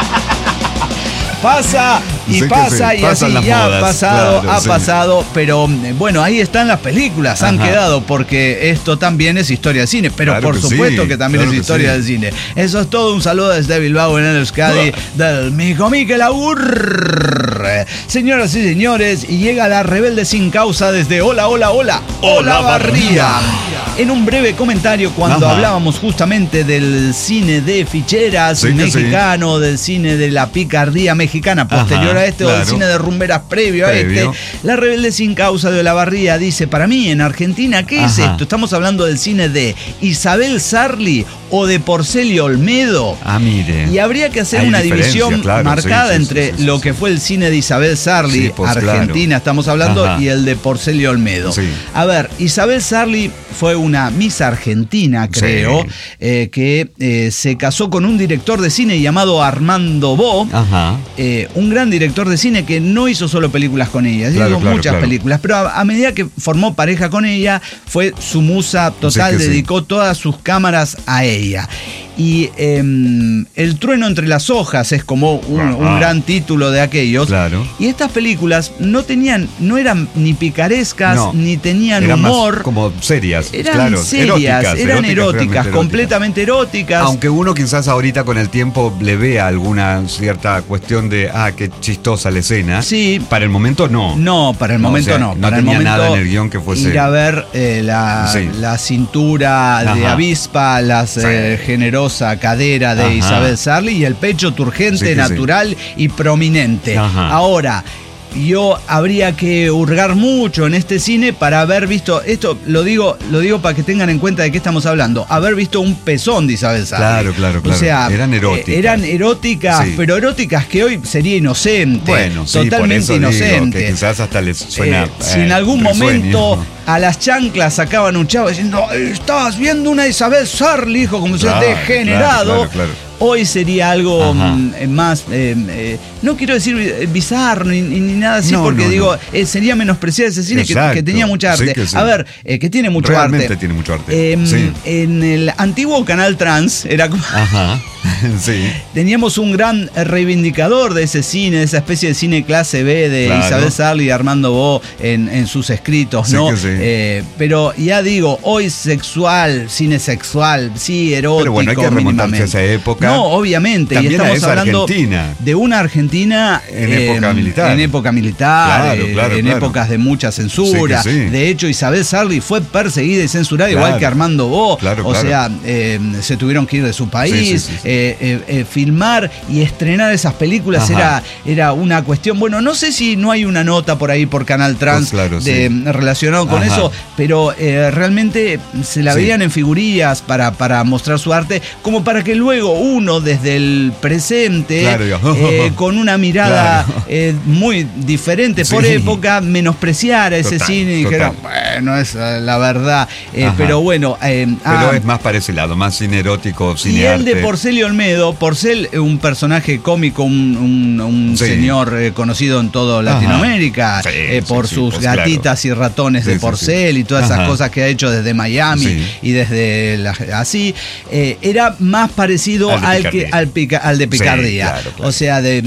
Pasa y pasa y así ya modas, ha pasado, pero bueno, ahí están las películas, han quedado, porque esto también es historia del cine, pero por supuesto que también es historia del cine. Eso es todo, un saludo desde Bilbao en el Euskadi del Mico Miquel Agur. Señoras y señores, y llega la rebelde sin causa desde Hola Barría. En un breve comentario, cuando hablábamos justamente del cine de ficheras mexicano, del cine de la picardía mexicana posterior anterior a este, o el cine de rumberas previo a este. La Rebelde sin causa de Olavarría dice, para mí en Argentina, ¿qué es esto? Estamos hablando del cine de Isabel Sarli o de Porcel y Olmedo. Mire. Y habría que hacer una división marcada entre lo que fue el cine de Isabel Sarli, Argentina estamos hablando, y el de Porcel y Olmedo. A ver, Isabel Sarli fue una Miss Argentina, creo, que se casó con un director de cine llamado Armando Bo, un gran director de cine que no hizo solo películas con ella, hizo muchas películas, pero a medida que formó pareja con ella, fue su musa total, dedicó todas sus cámaras a ella. Y El trueno entre las hojas es como un gran título de aquellos. Y estas películas no eran ni picarescas, ni tenían humor. Como serias. Eran serias, eran eróticas, completamente eróticas. Aunque uno quizás ahorita con el tiempo le vea alguna cierta cuestión de, qué chistosa la escena. Sí. Para el momento no. No, para el momento no. No tenía nada en el guión que fuese. Ir a ver la cintura de avispa, las generosas cadera de Isabel Sarli y el pecho turgente, natural y prominente. Ahora, yo habría que hurgar mucho en este cine para haber visto, esto lo digo para que tengan en cuenta de qué estamos hablando, haber visto un pezón de Isabel Sarli. Claro. O sea, eran eróticas. Eran eróticas, pero eróticas que hoy sería inocente. Bueno, totalmente inocente. Digo que quizás hasta les suena. Si en algún momento a las chanclas sacaban un chavo diciendo, estabas viendo una Isabel Sarli, hijo, como se degenerado. Hoy sería algo más, no quiero decir bizarro ni nada así, porque digo, sería menospreciar ese cine que tenía mucha arte. A ver, que tiene mucho Realmente arte. Tiene mucho arte. En el antiguo Canal Trans, era como... Teníamos un gran reivindicador de ese cine, de esa especie de cine clase B de Isabel Sarli y Armando Bo en sus escritos, ¿no? Pero ya digo, hoy cine sexual, erótico. Pero bueno, hay que remontarse a esa época. No, obviamente. También y estamos hablando Argentina. De una Argentina en época militar. En época militar, en épocas de mucha censura. De hecho, Isabel Sarli fue perseguida y censurada, igual que Armando Bo. O sea, se tuvieron que ir de su país. Filmar y estrenar esas películas era una cuestión. Bueno, no sé si no hay una nota por ahí por Canal Trans relacionado con eso, pero realmente se la veían en figurillas para mostrar su arte, como para que luego uno desde el presente, con una mirada muy diferente por época, menospreciara ese cine y dijera, bueno, es la verdad. Pero bueno. Pero es más para ese lado, más cine erótico, cine y el arte. de Porcel y Olmedo, Porcel, un personaje cómico, un señor conocido en toda Latinoamérica, por sus gatitas y ratones de Porcel y todas esas cosas que ha hecho desde Miami y desde así, era más parecido al de Picardía. O sea, de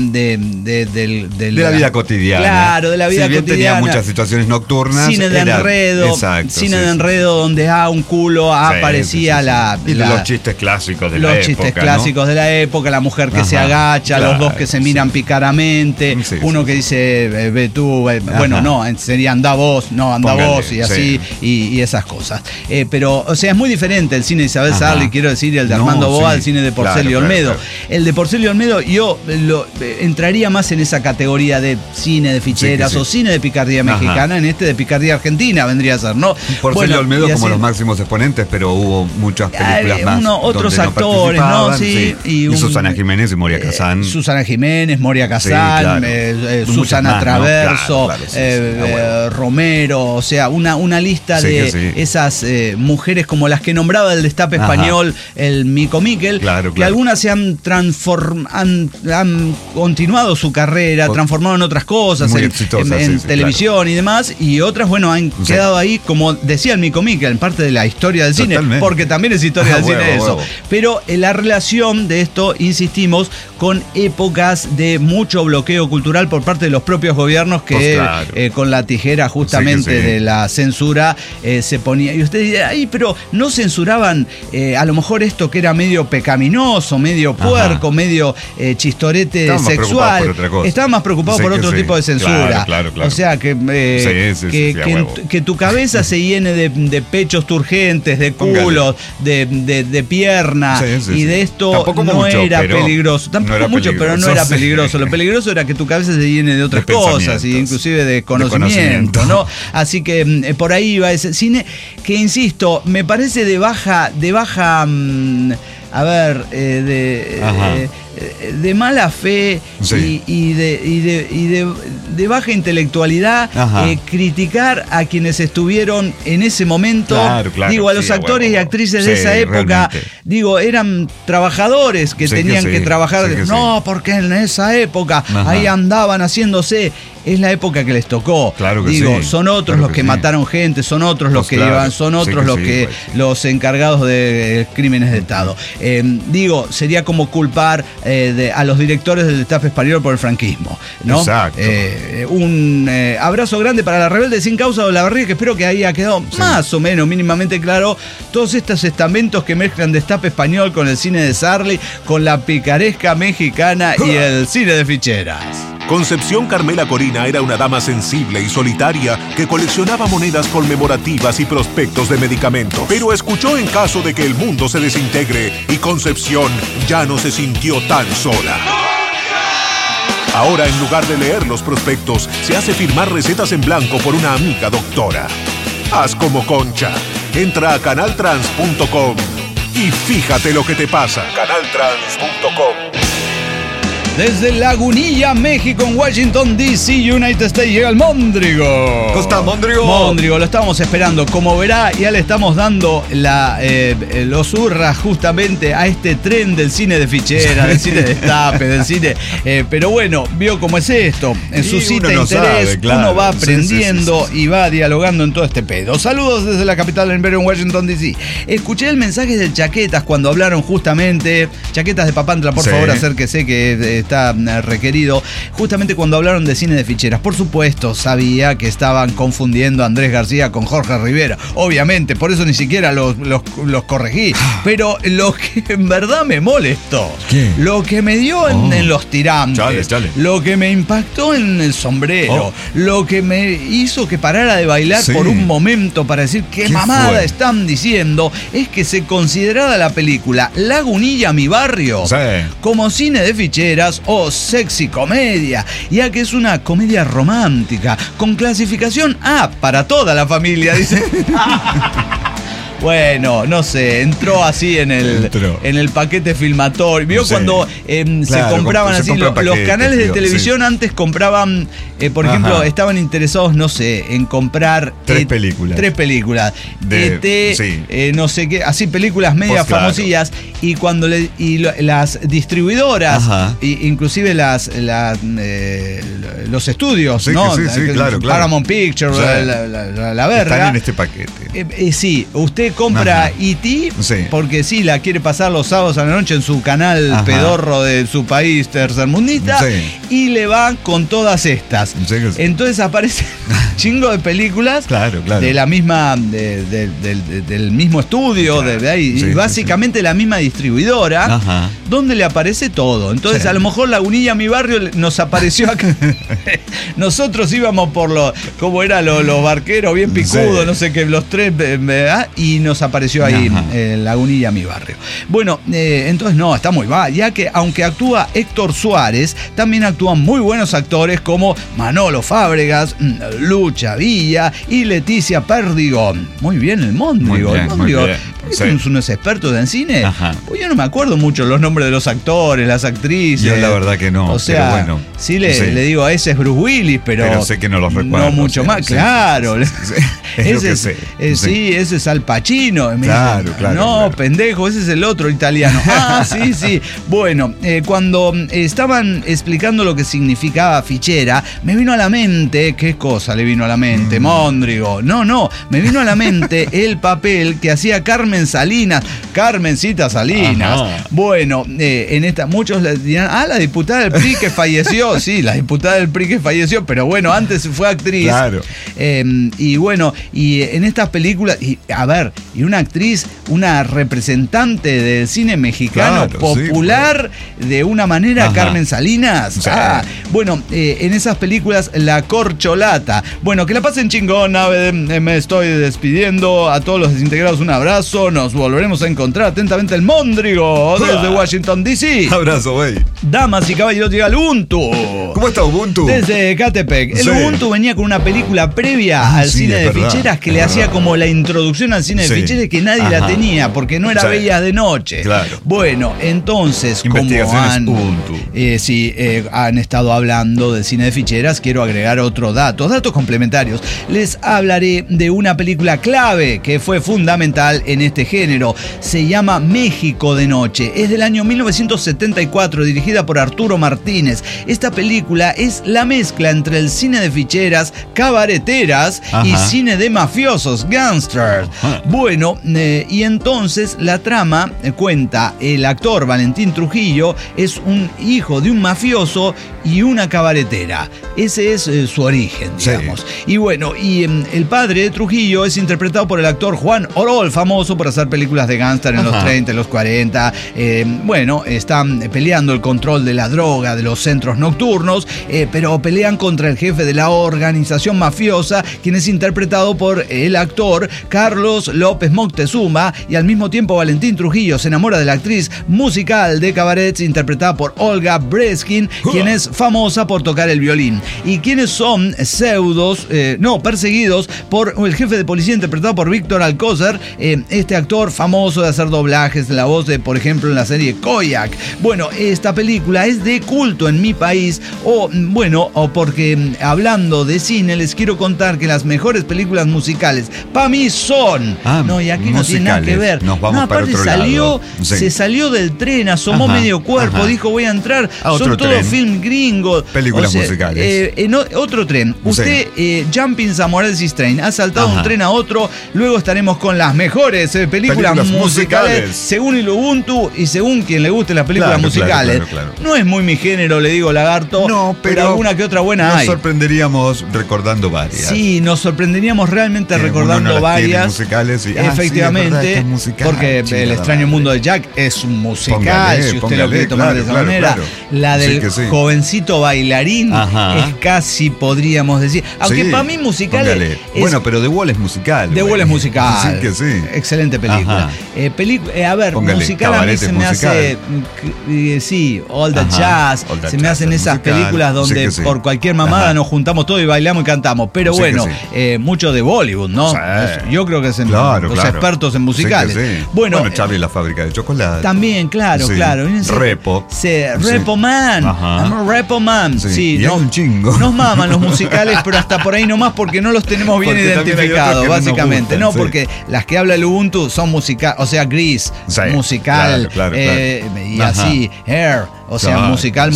la vida cotidiana. Claro, de la vida cotidiana. Tenía muchas situaciones nocturnas. Cine de enredo. Cine de enredo donde un culo aparecía los chistes clásicos de la época. Los chistes clásicos de la época, la mujer que se agacha, los dos que se miran picaramente, uno que dice, ve tú, bueno, no, sería anda vos, y así, y esas cosas. Pero, o sea, es muy diferente el cine de Isabel Sarli, quiero decir, el de Armando Bo al cine de Porcel y Olmedo. El de Porcel y Olmedo, yo entraría más en esa categoría de cine de ficheras o cine de picardía mexicana, en este de picardía argentina vendría a ser, ¿no? Porcel y Olmedo como los máximos exponentes, pero hubo muchas películas más. Otros actores, ¿no? Y Susana Jiménez y Moria Kazan. Susana Jiménez, Moria Kazan, Susana Traverso, Romero, o sea, una lista de esas mujeres como las que nombraba el destape español, el Mico Miquel, que algunas se han continuado su carrera, transformado en otras cosas, en televisión y demás, y otras, bueno, han quedado ahí, como decía el Mico Miquel, en parte de la historia del cine, porque también es historia del cine eso. Pero la relación de esto, insistimos, con épocas de mucho bloqueo cultural por parte de los propios gobiernos que con la tijera justamente de la censura se ponía. Y usted dice, ay, pero no censuraban a lo mejor esto que era medio pecaminoso, medio puerco, medio chistorete sexual. Estaban más preocupados por otro tipo de censura. Claro. O sea, que tu cabeza se llene de pechos turgentes, de culos, de piernas, y de esto tampoco no mucho, era peligroso. Tampoco no mucho, pero no era peligroso. Lo peligroso era que tu cabeza se llene de otras cosas, y inclusive de conocimiento, ¿no? Así que por ahí va ese cine que, insisto, me parece de baja de mala fe y de baja intelectualidad, criticar a quienes estuvieron en ese momento. Digo, a los actores y actrices de esa época, digo, eran trabajadores que tenían que trabajar. Porque en esa época ahí andaban haciéndose. Es la época que les tocó. Son otros los que mataron gente, son otros los que llevan, son otros los encargados de crímenes de Estado. Sería como culpar a los directores del Staff español por el franquismo, ¿no? Exacto. Un abrazo grande para La Rebelde Sin Causa de Olavarría, que espero que ahí ha quedado más o menos mínimamente claro todos estos estamentos que mezclan de Staff español con el cine de Sarli, con la picaresca mexicana y el cine de ficheras. Concepción Carmela Corina era una dama sensible y solitaria que coleccionaba monedas conmemorativas y prospectos de medicamentos. Pero escuchó en caso de que el mundo se desintegre y Concepción ya no se sintió tan sola. Ahora, en lugar de leer los prospectos, se hace firmar recetas en blanco por una amiga doctora. Haz como Concha. Entra a canaltrans.com y fíjate lo que te pasa. Canaltrans.com. Desde Lagunilla, México, en Washington, D.C., United States, llega el Móndrigo. ¿Cómo está, Móndrigo? Móndrigo, lo estábamos esperando. Como verá, ya le estamos dando los hurras justamente a este tren del cine de fichera, del cine de destape, del cine. Pero bueno, vio cómo es esto. En su cita de interés, uno va aprendiendo y va dialogando en todo este pedo. Saludos desde la capital del Imperio, en Washington, D.C. Escuché el mensaje de Chaquetas cuando hablaron justamente. Chaquetas de Papantla, por favor, acérquese que está requerido, justamente cuando hablaron de cine de ficheras. Por supuesto, sabía que estaban confundiendo a Andrés García con Jorge Rivera, obviamente, por eso ni siquiera los corregí, pero lo que en verdad me molestó, lo que me dio en los tirantes, lo que me impactó en el sombrero, lo que me hizo que parara de bailar por un momento para decir qué mamada están diciendo, es que se considerara la película Lagunilla, mi barrio, como cine de ficheras o sexy comedia, ya que es una comedia romántica con clasificación A para toda la familia, dice. Bueno, no sé, entró así en el paquete filmatorio. ¿Vio cuando se compraban así? Los canales de televisión antes compraban, por ejemplo, estaban interesados, no sé, en comprar tres películas. No sé qué, así películas medias famosillas. Y cuando las distribuidoras, inclusive los estudios, ¿no? Claro. Paramount Pictures, la verga. Están en este paquete. Sí, usted compra E.T. porque la quiere pasar los sábados a la noche en su canal pedorro de su país tercermundista, y le va con todas estas. Entonces aparece chingo de películas de la misma del mismo estudio, y básicamente la misma distribuidora, donde le aparece todo. Entonces a lo mejor Lagunilla, mi barrio, nos apareció acá. Nosotros íbamos por ¿cómo era? Los barqueros bien picudos, no sé qué, los tres, y nos apareció ahí Lagunilla, mi barrio. Bueno, entonces no, está muy va, ya que aunque actúa Héctor Suárez, también actúan muy buenos actores como Manolo Fábregas, Lucha Villa y Leticia Perdigón. Muy bien el Móndrigo. ¿Son unos expertos en cine? Pues yo no me acuerdo mucho los nombres de los actores, las actrices. Yo la verdad que no. O sea, pero bueno, le digo, ese es Bruce Willis, pero sé que no los recuerdo. No mucho más, claro. Ese es Al Pacino. Claro. No, pendejo, ese es el otro italiano. Sí. Bueno, cuando estaban explicando lo que significaba fichera, me vino a la mente, ¿qué cosa le vino a la mente, Móndrigo? No, me vino a la mente el papel que hacía Carmen Carmen Salinas. Carmencita Salinas. Ajá. Bueno, en esta muchos le dirán, la diputada del PRI que falleció. Sí, la diputada del PRI que falleció, pero bueno, antes fue actriz. Claro. Y bueno, y en estas películas, y una actriz, una representante del cine mexicano, claro, popular, sí, de una manera, ajá, Carmen Salinas. Sí. Bueno, en esas películas, La Corcholata. Bueno, que la pasen chingona, me estoy despidiendo. A todos los desintegrados un abrazo, nos volveremos a encontrar. Atentamente el Móndrigo, desde Washington DC. Abrazo, güey. Damas y caballeros, llega el Ubuntu. ¿Cómo está Ubuntu? Desde Catepec. El Ubuntu venía con una película previa al cine de ficheras que le hacía como la introducción al cine de ficheras, que nadie la tenía porque no era Bellas de Noche. Claro. Bueno, entonces, como han estado hablando del cine de ficheras, quiero agregar otros datos complementarios. Les hablaré de una película clave que fue fundamental en este género. Se llama México de Noche. Es del año 1974, dirigida por Arturo Martínez. Esta película es la mezcla entre el cine de ficheras, cabareteras, ajá, y cine de mafiosos, gangsters. Ajá. Bueno, y entonces la trama cuenta, el actor Valentín Trujillo es un hijo de un mafioso y una cabaretera. Ese es su origen, digamos. Sí. Y bueno, y el padre de Trujillo es interpretado por el actor Juan Orol, famoso por hacer películas de gángster en los 30, en los 40. Bueno, están peleando el control de la droga, de los centros nocturnos, pero pelean contra el jefe de la organización mafiosa, quien es interpretado por el actor Carlos López Moctezuma, y al mismo tiempo Valentín Trujillo se enamora de la actriz musical de cabarets interpretada por Olga Breskin, quien es famosa por tocar el violín. Y quienes son perseguidos por el jefe de policía interpretado por Víctor Alcócer, este actor famoso de hacer doblajes de la voz de, por ejemplo, en la serie Koyak. Bueno, esta película es de culto en mi país, o porque hablando de cine les quiero contar que las mejores películas musicales para mí son y aquí no tiene nada que ver. Nos vamos para otro lado. Se salió del tren, asomó medio cuerpo, dijo voy a entrar, son todos film gringos, películas musicales. En otro tren, usted Jumping Samorelsis Train ha saltado un tren a otro. Luego estaremos con las mejores películas musicales según el Ubuntu y según quien le guste las películas musicales. Claro. No es muy mi género, le digo, lagarto. No, pero alguna que otra buena hay. Nos sorprenderíamos recordando varias. Sí, nos sorprenderíamos realmente recordando varias. Musicales y, efectivamente, es musical, porque El extraño mundo de Jack es un musical, si usted lo quiere tomar de esa manera. Claro. La del jovencito bailarín es casi, podríamos decir, aunque para mí musical es... Bueno, pero The Wall es musical. The Wall es musical. Sí que sí. Excelente película. Musical a mí se me hace... All the Jazz. Se me hacen esas películas donde por cualquier mamada nos juntamos todos y bailamos y cantamos. Pero mucho de Bollywood, ¿no? Yo creo que es los expertos en musicales. Bueno, Charlie y la fábrica de chocolate. También, claro. Repo. Repo Man. Repo Man. Sí, un chingo. Nos maman los musicales, pero hasta por ahí nomás porque no los tenemos bien identificados, básicamente. No, porque las que habla el Ubuntu son musical, o sea, Grease, musical, claro. Y así, Hair, o sea, musical.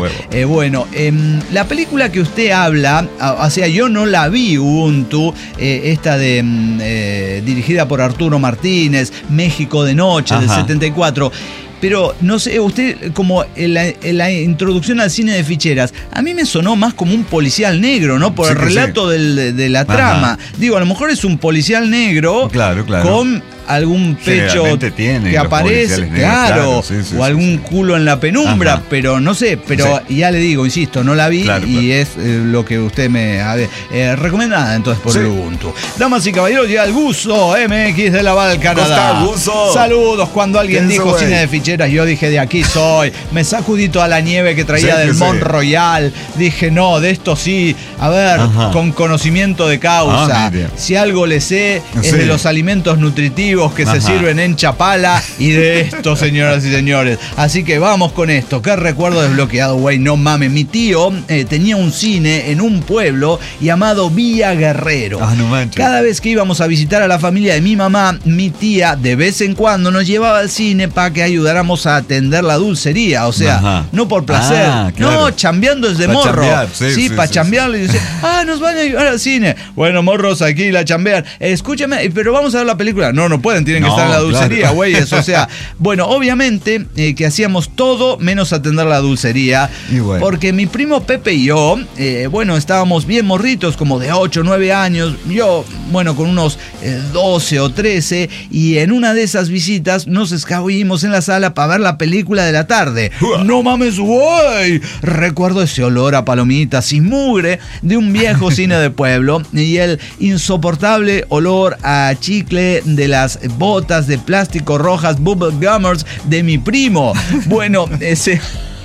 La película que usted habla, o sea, yo no la vi, Ubuntu, esta dirigida por Arturo Martínez, México de Noche, del 74. Pero no sé, usted, como en la introducción al cine de ficheras, a mí me sonó más como un policial negro, ¿no? Por el relato de la trama. Digo, a lo mejor es un policial negro con algún pecho que aparece, o algún culo en la penumbra, pero no sé, ya le digo, insisto, no la vi y es lo que usted me recomendada entonces por el Ubuntu. Damas y caballeros, llega el Guso MX de Laval, Canadá. Saludos. Cuando alguien dijo cine de ficheras, yo dije de aquí soy. Me sacudí toda la nieve que traía del Mont Royal. Dije no, de esto sí. A ver, con conocimiento de causa. Si algo le sé es de los alimentos nutritivos que se sirven en Chapala y de esto, señoras y señores. Así que vamos con esto. Qué recuerdo desbloqueado, güey. No mames. Mi tío tenía un cine en un pueblo llamado Villa Guerrero. No manches. Cada vez que íbamos a visitar a la familia de mi mamá, mi tía de vez en cuando nos llevaba al cine para que ayudáramos a atender la dulcería. O sea, no por placer. No, chambeando desde morro. Para chambearlo y decir, nos van a llevar al cine. Bueno, morros, aquí la chambean. Escúchame, pero vamos a ver la película. No pueden, tienen que estar en la dulcería, güeyes. O sea, bueno, obviamente que hacíamos todo menos atender la dulcería. Porque mi primo Pepe y yo, bueno, estábamos bien morritos, como de 8 o 9 años. Yo, bueno, con unos 12 o 13. Y en una de esas visitas nos escabullimos en la sala para ver la película de la tarde. ¡No mames, güey! Recuerdo ese olor a palomitas y mugre de un viejo cine de pueblo y el insoportable olor a chicle de las botas de plástico rojas Bubble Gummers de mi primo. Bueno, ese...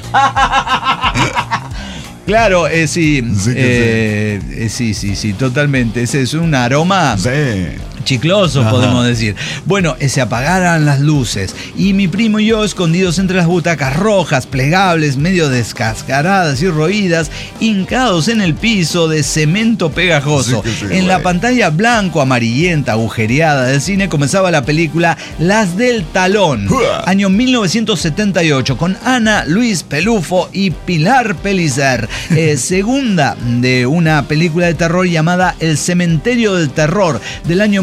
Claro, sí, sí, totalmente. Ese es un aroma... Sí. Chicloso, podemos decir. Bueno, se apagaran las luces y mi primo y yo, escondidos entre las butacas rojas, plegables, medio descascaradas y roídas, hincados en el piso de cemento pegajoso. En la pantalla blanco-amarillenta, agujereada del cine, comenzaba la película Las del Talón, año 1978, con Ana Luis Pelufo y Pilar Pellicer. Segunda de una película de terror llamada El Cementerio del Terror, del año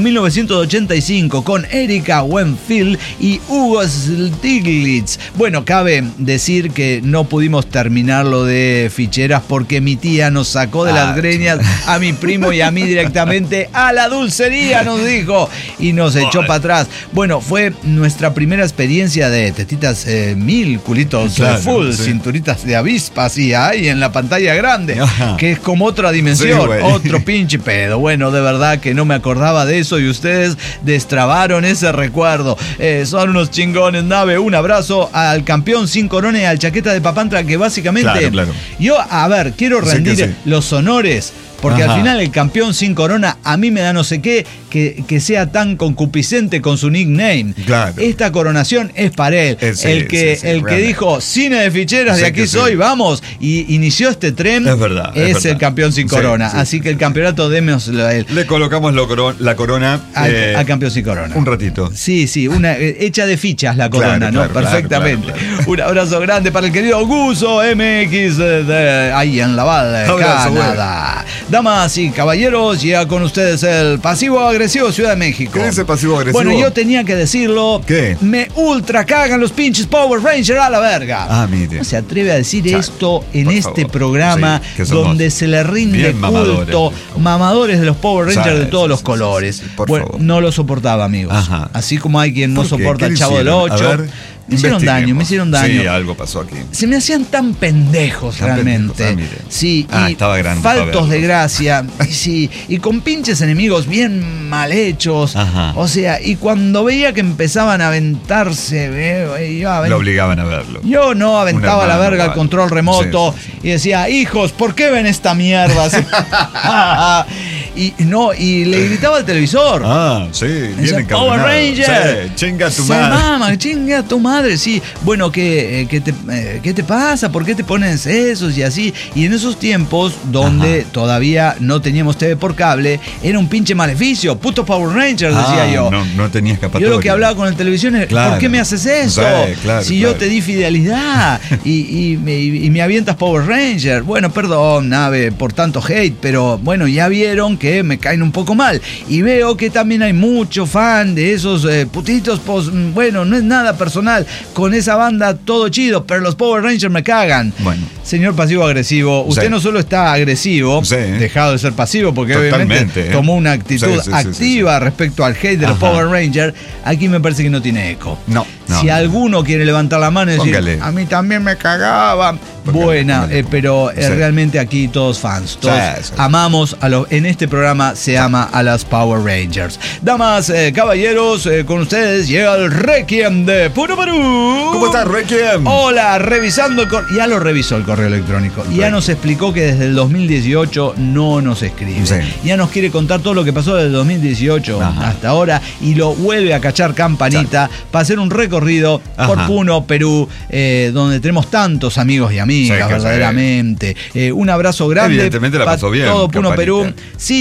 1985, con Erika Wenfield y Hugo Stiglitz. Bueno, cabe decir que no pudimos terminarlo de ficheras porque mi tía nos sacó de las greñas a mi primo y a mí directamente a la dulcería, nos dijo, y nos echó para atrás. Bueno, fue nuestra primera experiencia de tetitas mil, culitos full, cinturitas de avispas y ahí en la pantalla grande, que es como otra dimensión, otro pinche pedo. Bueno, de verdad que no me acordaba de eso y ustedes destrabaron ese recuerdo. Son unos chingones, nave. Un abrazo al campeón sin corona y al chaqueta de Papantla, que básicamente... Claro. Yo, a ver, quiero rendir los honores, porque al final el campeón sin corona a mí me da no sé qué que sea tan concupiscente con su nickname. Claro. Esta coronación es para él. El que dijo cine de ficheras, de aquí soy, vamos, y inició este tren. Es verdad. Es el campeón sin corona. Así que el campeonato démoslo a él. Le colocamos la corona al campeón sin corona. Un ratito. Sí, una hecha de fichas la corona, ¿no? Perfectamente. Claro. Un abrazo grande para el querido Guso MX ahí en Laval, Canadá. Damas y caballeros, llega con ustedes el pasivo-agresivo Ciudad de México. ¿Qué dice pasivo-agresivo? Bueno, yo tenía que decirlo. ¿Qué? Me ultra cagan los pinches Power Rangers a la verga. Mire. ¿Cómo se atreve a decir esto en este programa donde se le rinde culto? Mamadores de los Power Rangers de todos los colores. Bueno, no lo soportaba, amigos. Así como hay quien no soporta el Chavo del 8. Me hicieron daño. Sí, algo pasó aquí. Se me hacían tan pendejos realmente. Sí, y estaba grande, faltos de gracia. Sí, y con pinches enemigos bien mal hechos. O sea, y cuando veía que empezaban a aventarse, lo obligaban a verlo. Yo no aventaba la verga al control remoto y decía, hijos, ¿por qué ven esta mierda? y le gritaba al televisor. Sí, bien encabronado. Power Ranger. Chinga tu madre. Chinga tu madre. Sí, bueno, ¿qué te pasa? ¿Por qué te pones esos y así? Y en esos tiempos, donde todavía no teníamos TV por cable, era un pinche maleficio. Puto Power Rangers, decía yo. No tenía escapatoria. Yo lo que hablaba con el televisor es, ¿por qué me haces eso? Si yo te di fidelidad y me avientas Power Ranger. Bueno, perdón, nave, por tanto hate, pero bueno, ya vieron que me caen un poco mal. Y veo que también hay mucho fan de esos putitos, pues, bueno, no es nada personal. Con esa banda todo chido, pero los Power Rangers me cagan. Bueno. Señor pasivo-agresivo, usted no solo está agresivo, dejado de ser pasivo, porque obviamente tomó una actitud activa respecto al hate de los Power Rangers. Aquí me parece que no tiene eco. Si alguno quiere levantar la mano y decir, a mí también me cagaba. Pero realmente aquí todos fans, todos amamos en este programa se ama a las Power Rangers. Damas, caballeros, con ustedes llega el Requiem de Puro Perú. ¿Cómo estás, Requiem? Hola, revisando ya lo revisó el correo electrónico. Y ya nos explicó que desde el 2018 no nos escribe. Ya nos quiere contar todo lo que pasó desde el 2018 hasta ahora y lo vuelve a cachar campanita para hacer un recorrido por Puno, Perú, donde tenemos tantos amigos y amigas, verdaderamente. Un abrazo grande. Evidentemente la pasó bien. Todo Puno, Perú. Sí,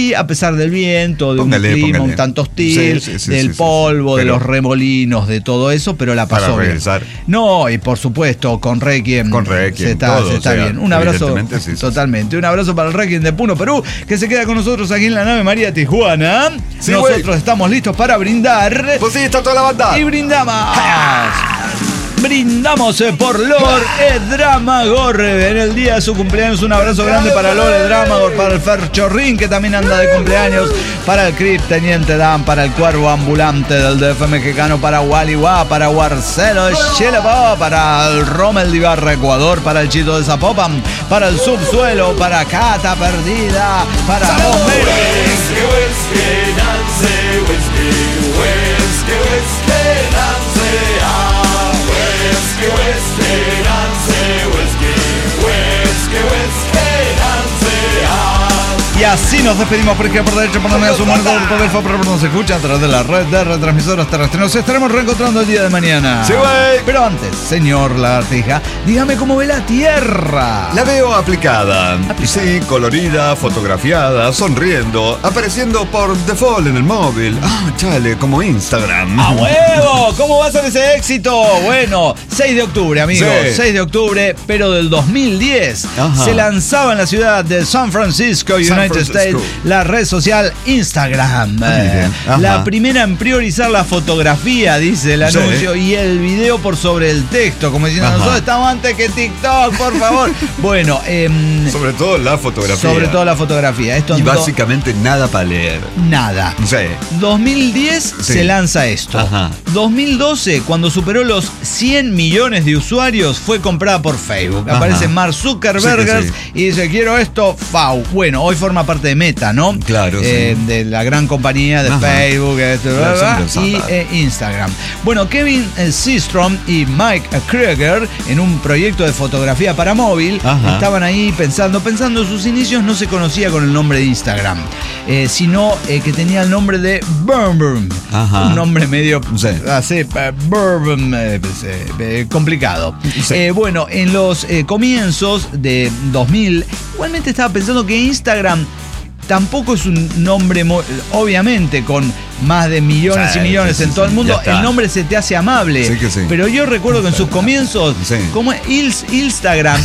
Y a pesar del viento, de un clima un tanto hostil, del polvo, de los remolinos, de todo eso, pero la pasó bien. No, y por supuesto, con Requiem. Se está bien. Un abrazo, totalmente. Un abrazo para el Requiem de Puno, Perú, que se queda con nosotros aquí en la nave María Tijuana. Sí, nosotros estamos listos para brindar. Pues sí, está toda la banda. Y brindamos. Brindamos por Lord Edramagor en el día de su cumpleaños. Un abrazo grande para Lord Edramagor, para el Ferchorrín, que también anda de cumpleaños, para el Crip Teniente Dan, para el Cuervo Ambulante del DF mexicano, para Waliwa, para Marcelo Chelebo, para el Rommel de Ibarra, Ecuador, para el Chito de Zapopan, para el Subsuelo, para Cata Perdida, para Homero. Y así nos despedimos por izquierda, por derecha, por donde su monitor, por el FOPRO, nos escucha a través de la red de retransmisoras terrestres. Nos estaremos reencontrando el día de mañana. Sí, güey. Pero antes, señor Lagartija, dígame cómo ve la Tierra. La veo aplicada. Sí, colorida, fotografiada, sonriendo, apareciendo por default en el móvil. Chale, como Instagram. ¡A huevo! ¿Cómo va a ser ese éxito? Bueno, 6 de octubre, amigos. Sí. 6 de octubre, pero del 2010. Se lanzaba en la ciudad de San Francisco, United States, la red social Instagram. La primera en priorizar la fotografía, dice el anuncio, y el video por sobre el texto, como diciendo, nosotros estamos antes que TikTok, por favor. Bueno, sobre todo la fotografía. Sobre todo la fotografía. Y básicamente nada para leer. Nada. 2010 se lanza esto. 2012, cuando superó los 100 millones de usuarios, fue comprada por Facebook. Aparece Mark Zuckerberg y dice, quiero esto, FAU. Bueno, hoy forma parte de Meta, ¿no? Claro, de la gran compañía de Facebook y Instagram. Bueno, Kevin Systrom y Mike Krieger, en un proyecto de fotografía para móvil, estaban ahí pensando en sus inicios. No se conocía con el nombre de Instagram, sino que tenía el nombre de Bourbon. Un nombre medio complicado. Bueno, en los comienzos de 2000, igualmente estaba pensando que Instagram tampoco es un nombre, obviamente, con más de millones y millones en todo el mundo, el nombre se te hace amable. Pero yo recuerdo que en sus comienzos, como Instagram,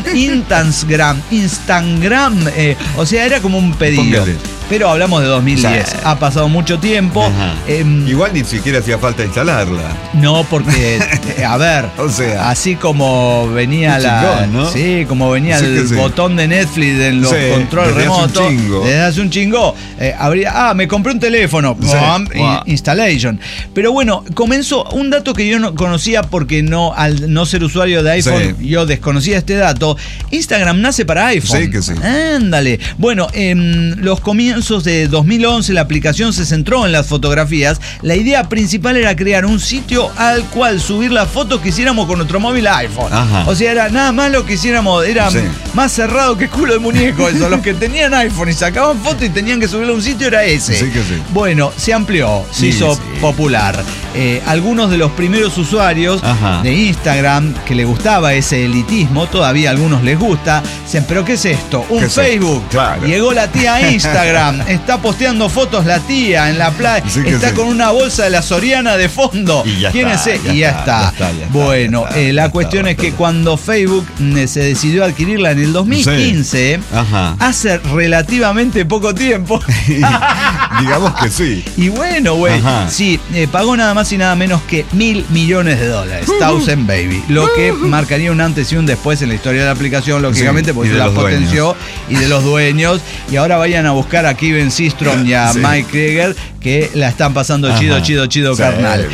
Instagram, o sea, era como un pedido. Pero hablamos de 2010, ha pasado mucho tiempo. Igual ni siquiera hacía falta instalarla. No, porque, a ver, así como venía como venía el botón de Netflix en los control remotos, desde hace un chingo, me compré un teléfono, installation. Pero bueno, comenzó un dato que yo no conocía porque al no ser usuario de iPhone, yo desconocía este dato. Instagram nace para iPhone. Ándale. Bueno, los comienzos de 2011 la aplicación se centró en las fotografías. La idea principal era crear un sitio al cual subir las fotos que hiciéramos con nuestro móvil iPhone. O sea, era nada más lo que hiciéramos, era más cerrado que culo de muñeco eso. Los que tenían iPhone y sacaban fotos y tenían que subirlo a un sitio era ese. Bueno, se amplió, se hizo popular. Algunos de los primeros usuarios de Instagram que le gustaba ese elitismo, todavía a algunos les gusta, dicen, ¿pero qué es esto? ¿Un Facebook? Llegó la tía a Instagram, está posteando fotos la tía en la playa, está con una bolsa de la Soriana de fondo. ¿Quién es ese? Y ya está. Bueno, la cuestión es que cuando Facebook se decidió adquirirla en el 2015, hace relativamente poco tiempo. Digamos que sí. Y bueno, güey, pagó nada más y nada menos que $1.000 millones. Thousand Baby. Lo que marcaría un antes y un después en la historia de la aplicación, lógicamente, porque se la potenció y de los dueños. Y ahora vayan a buscar a Kevin Systrom y a Mike Krieger, que la están pasando chido, carnal.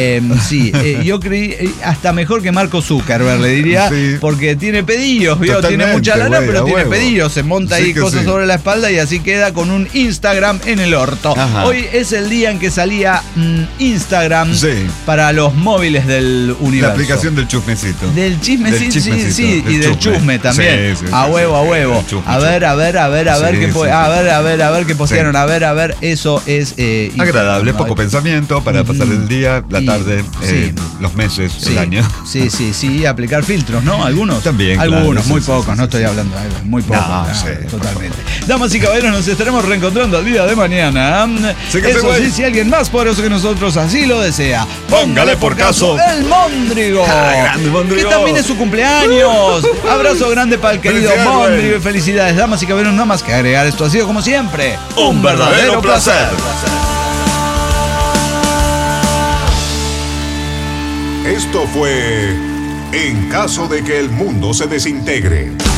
Yo creí hasta mejor que Marco Zuckerberg, le diría, porque tiene pedillos, tiene mucha lana, pero tiene pedillos, se monta ahí cosas sobre la espalda y así queda con un Instagram en el orto. Hoy es el día en que salía Instagram para los móviles del universo. La aplicación del chismecito. Del chismecito, y del chusme también. A huevo. A ver qué postearon, a ver, eso es agradable, poco pensamiento para pasar el día, la tarde, los meses, el año. Sí, aplicar filtros, ¿no? Algunos. También. Algunos, muy pocos, no estoy hablando de muy pocos. Totalmente. Damas y caballeros, nos estaremos reencontrando el día de mañana. Eso sí, si alguien más poderoso que nosotros así lo desea, póngale por caso el Móndrigo. Grande Móndrigo. Que también es su cumpleaños. Abrazo grande para el querido Móndrigo y felicidades. Damas y caballeros, nada más que agregar, esto ha sido como siempre un verdadero placer. Esto fue En caso de que el mundo se desintegre.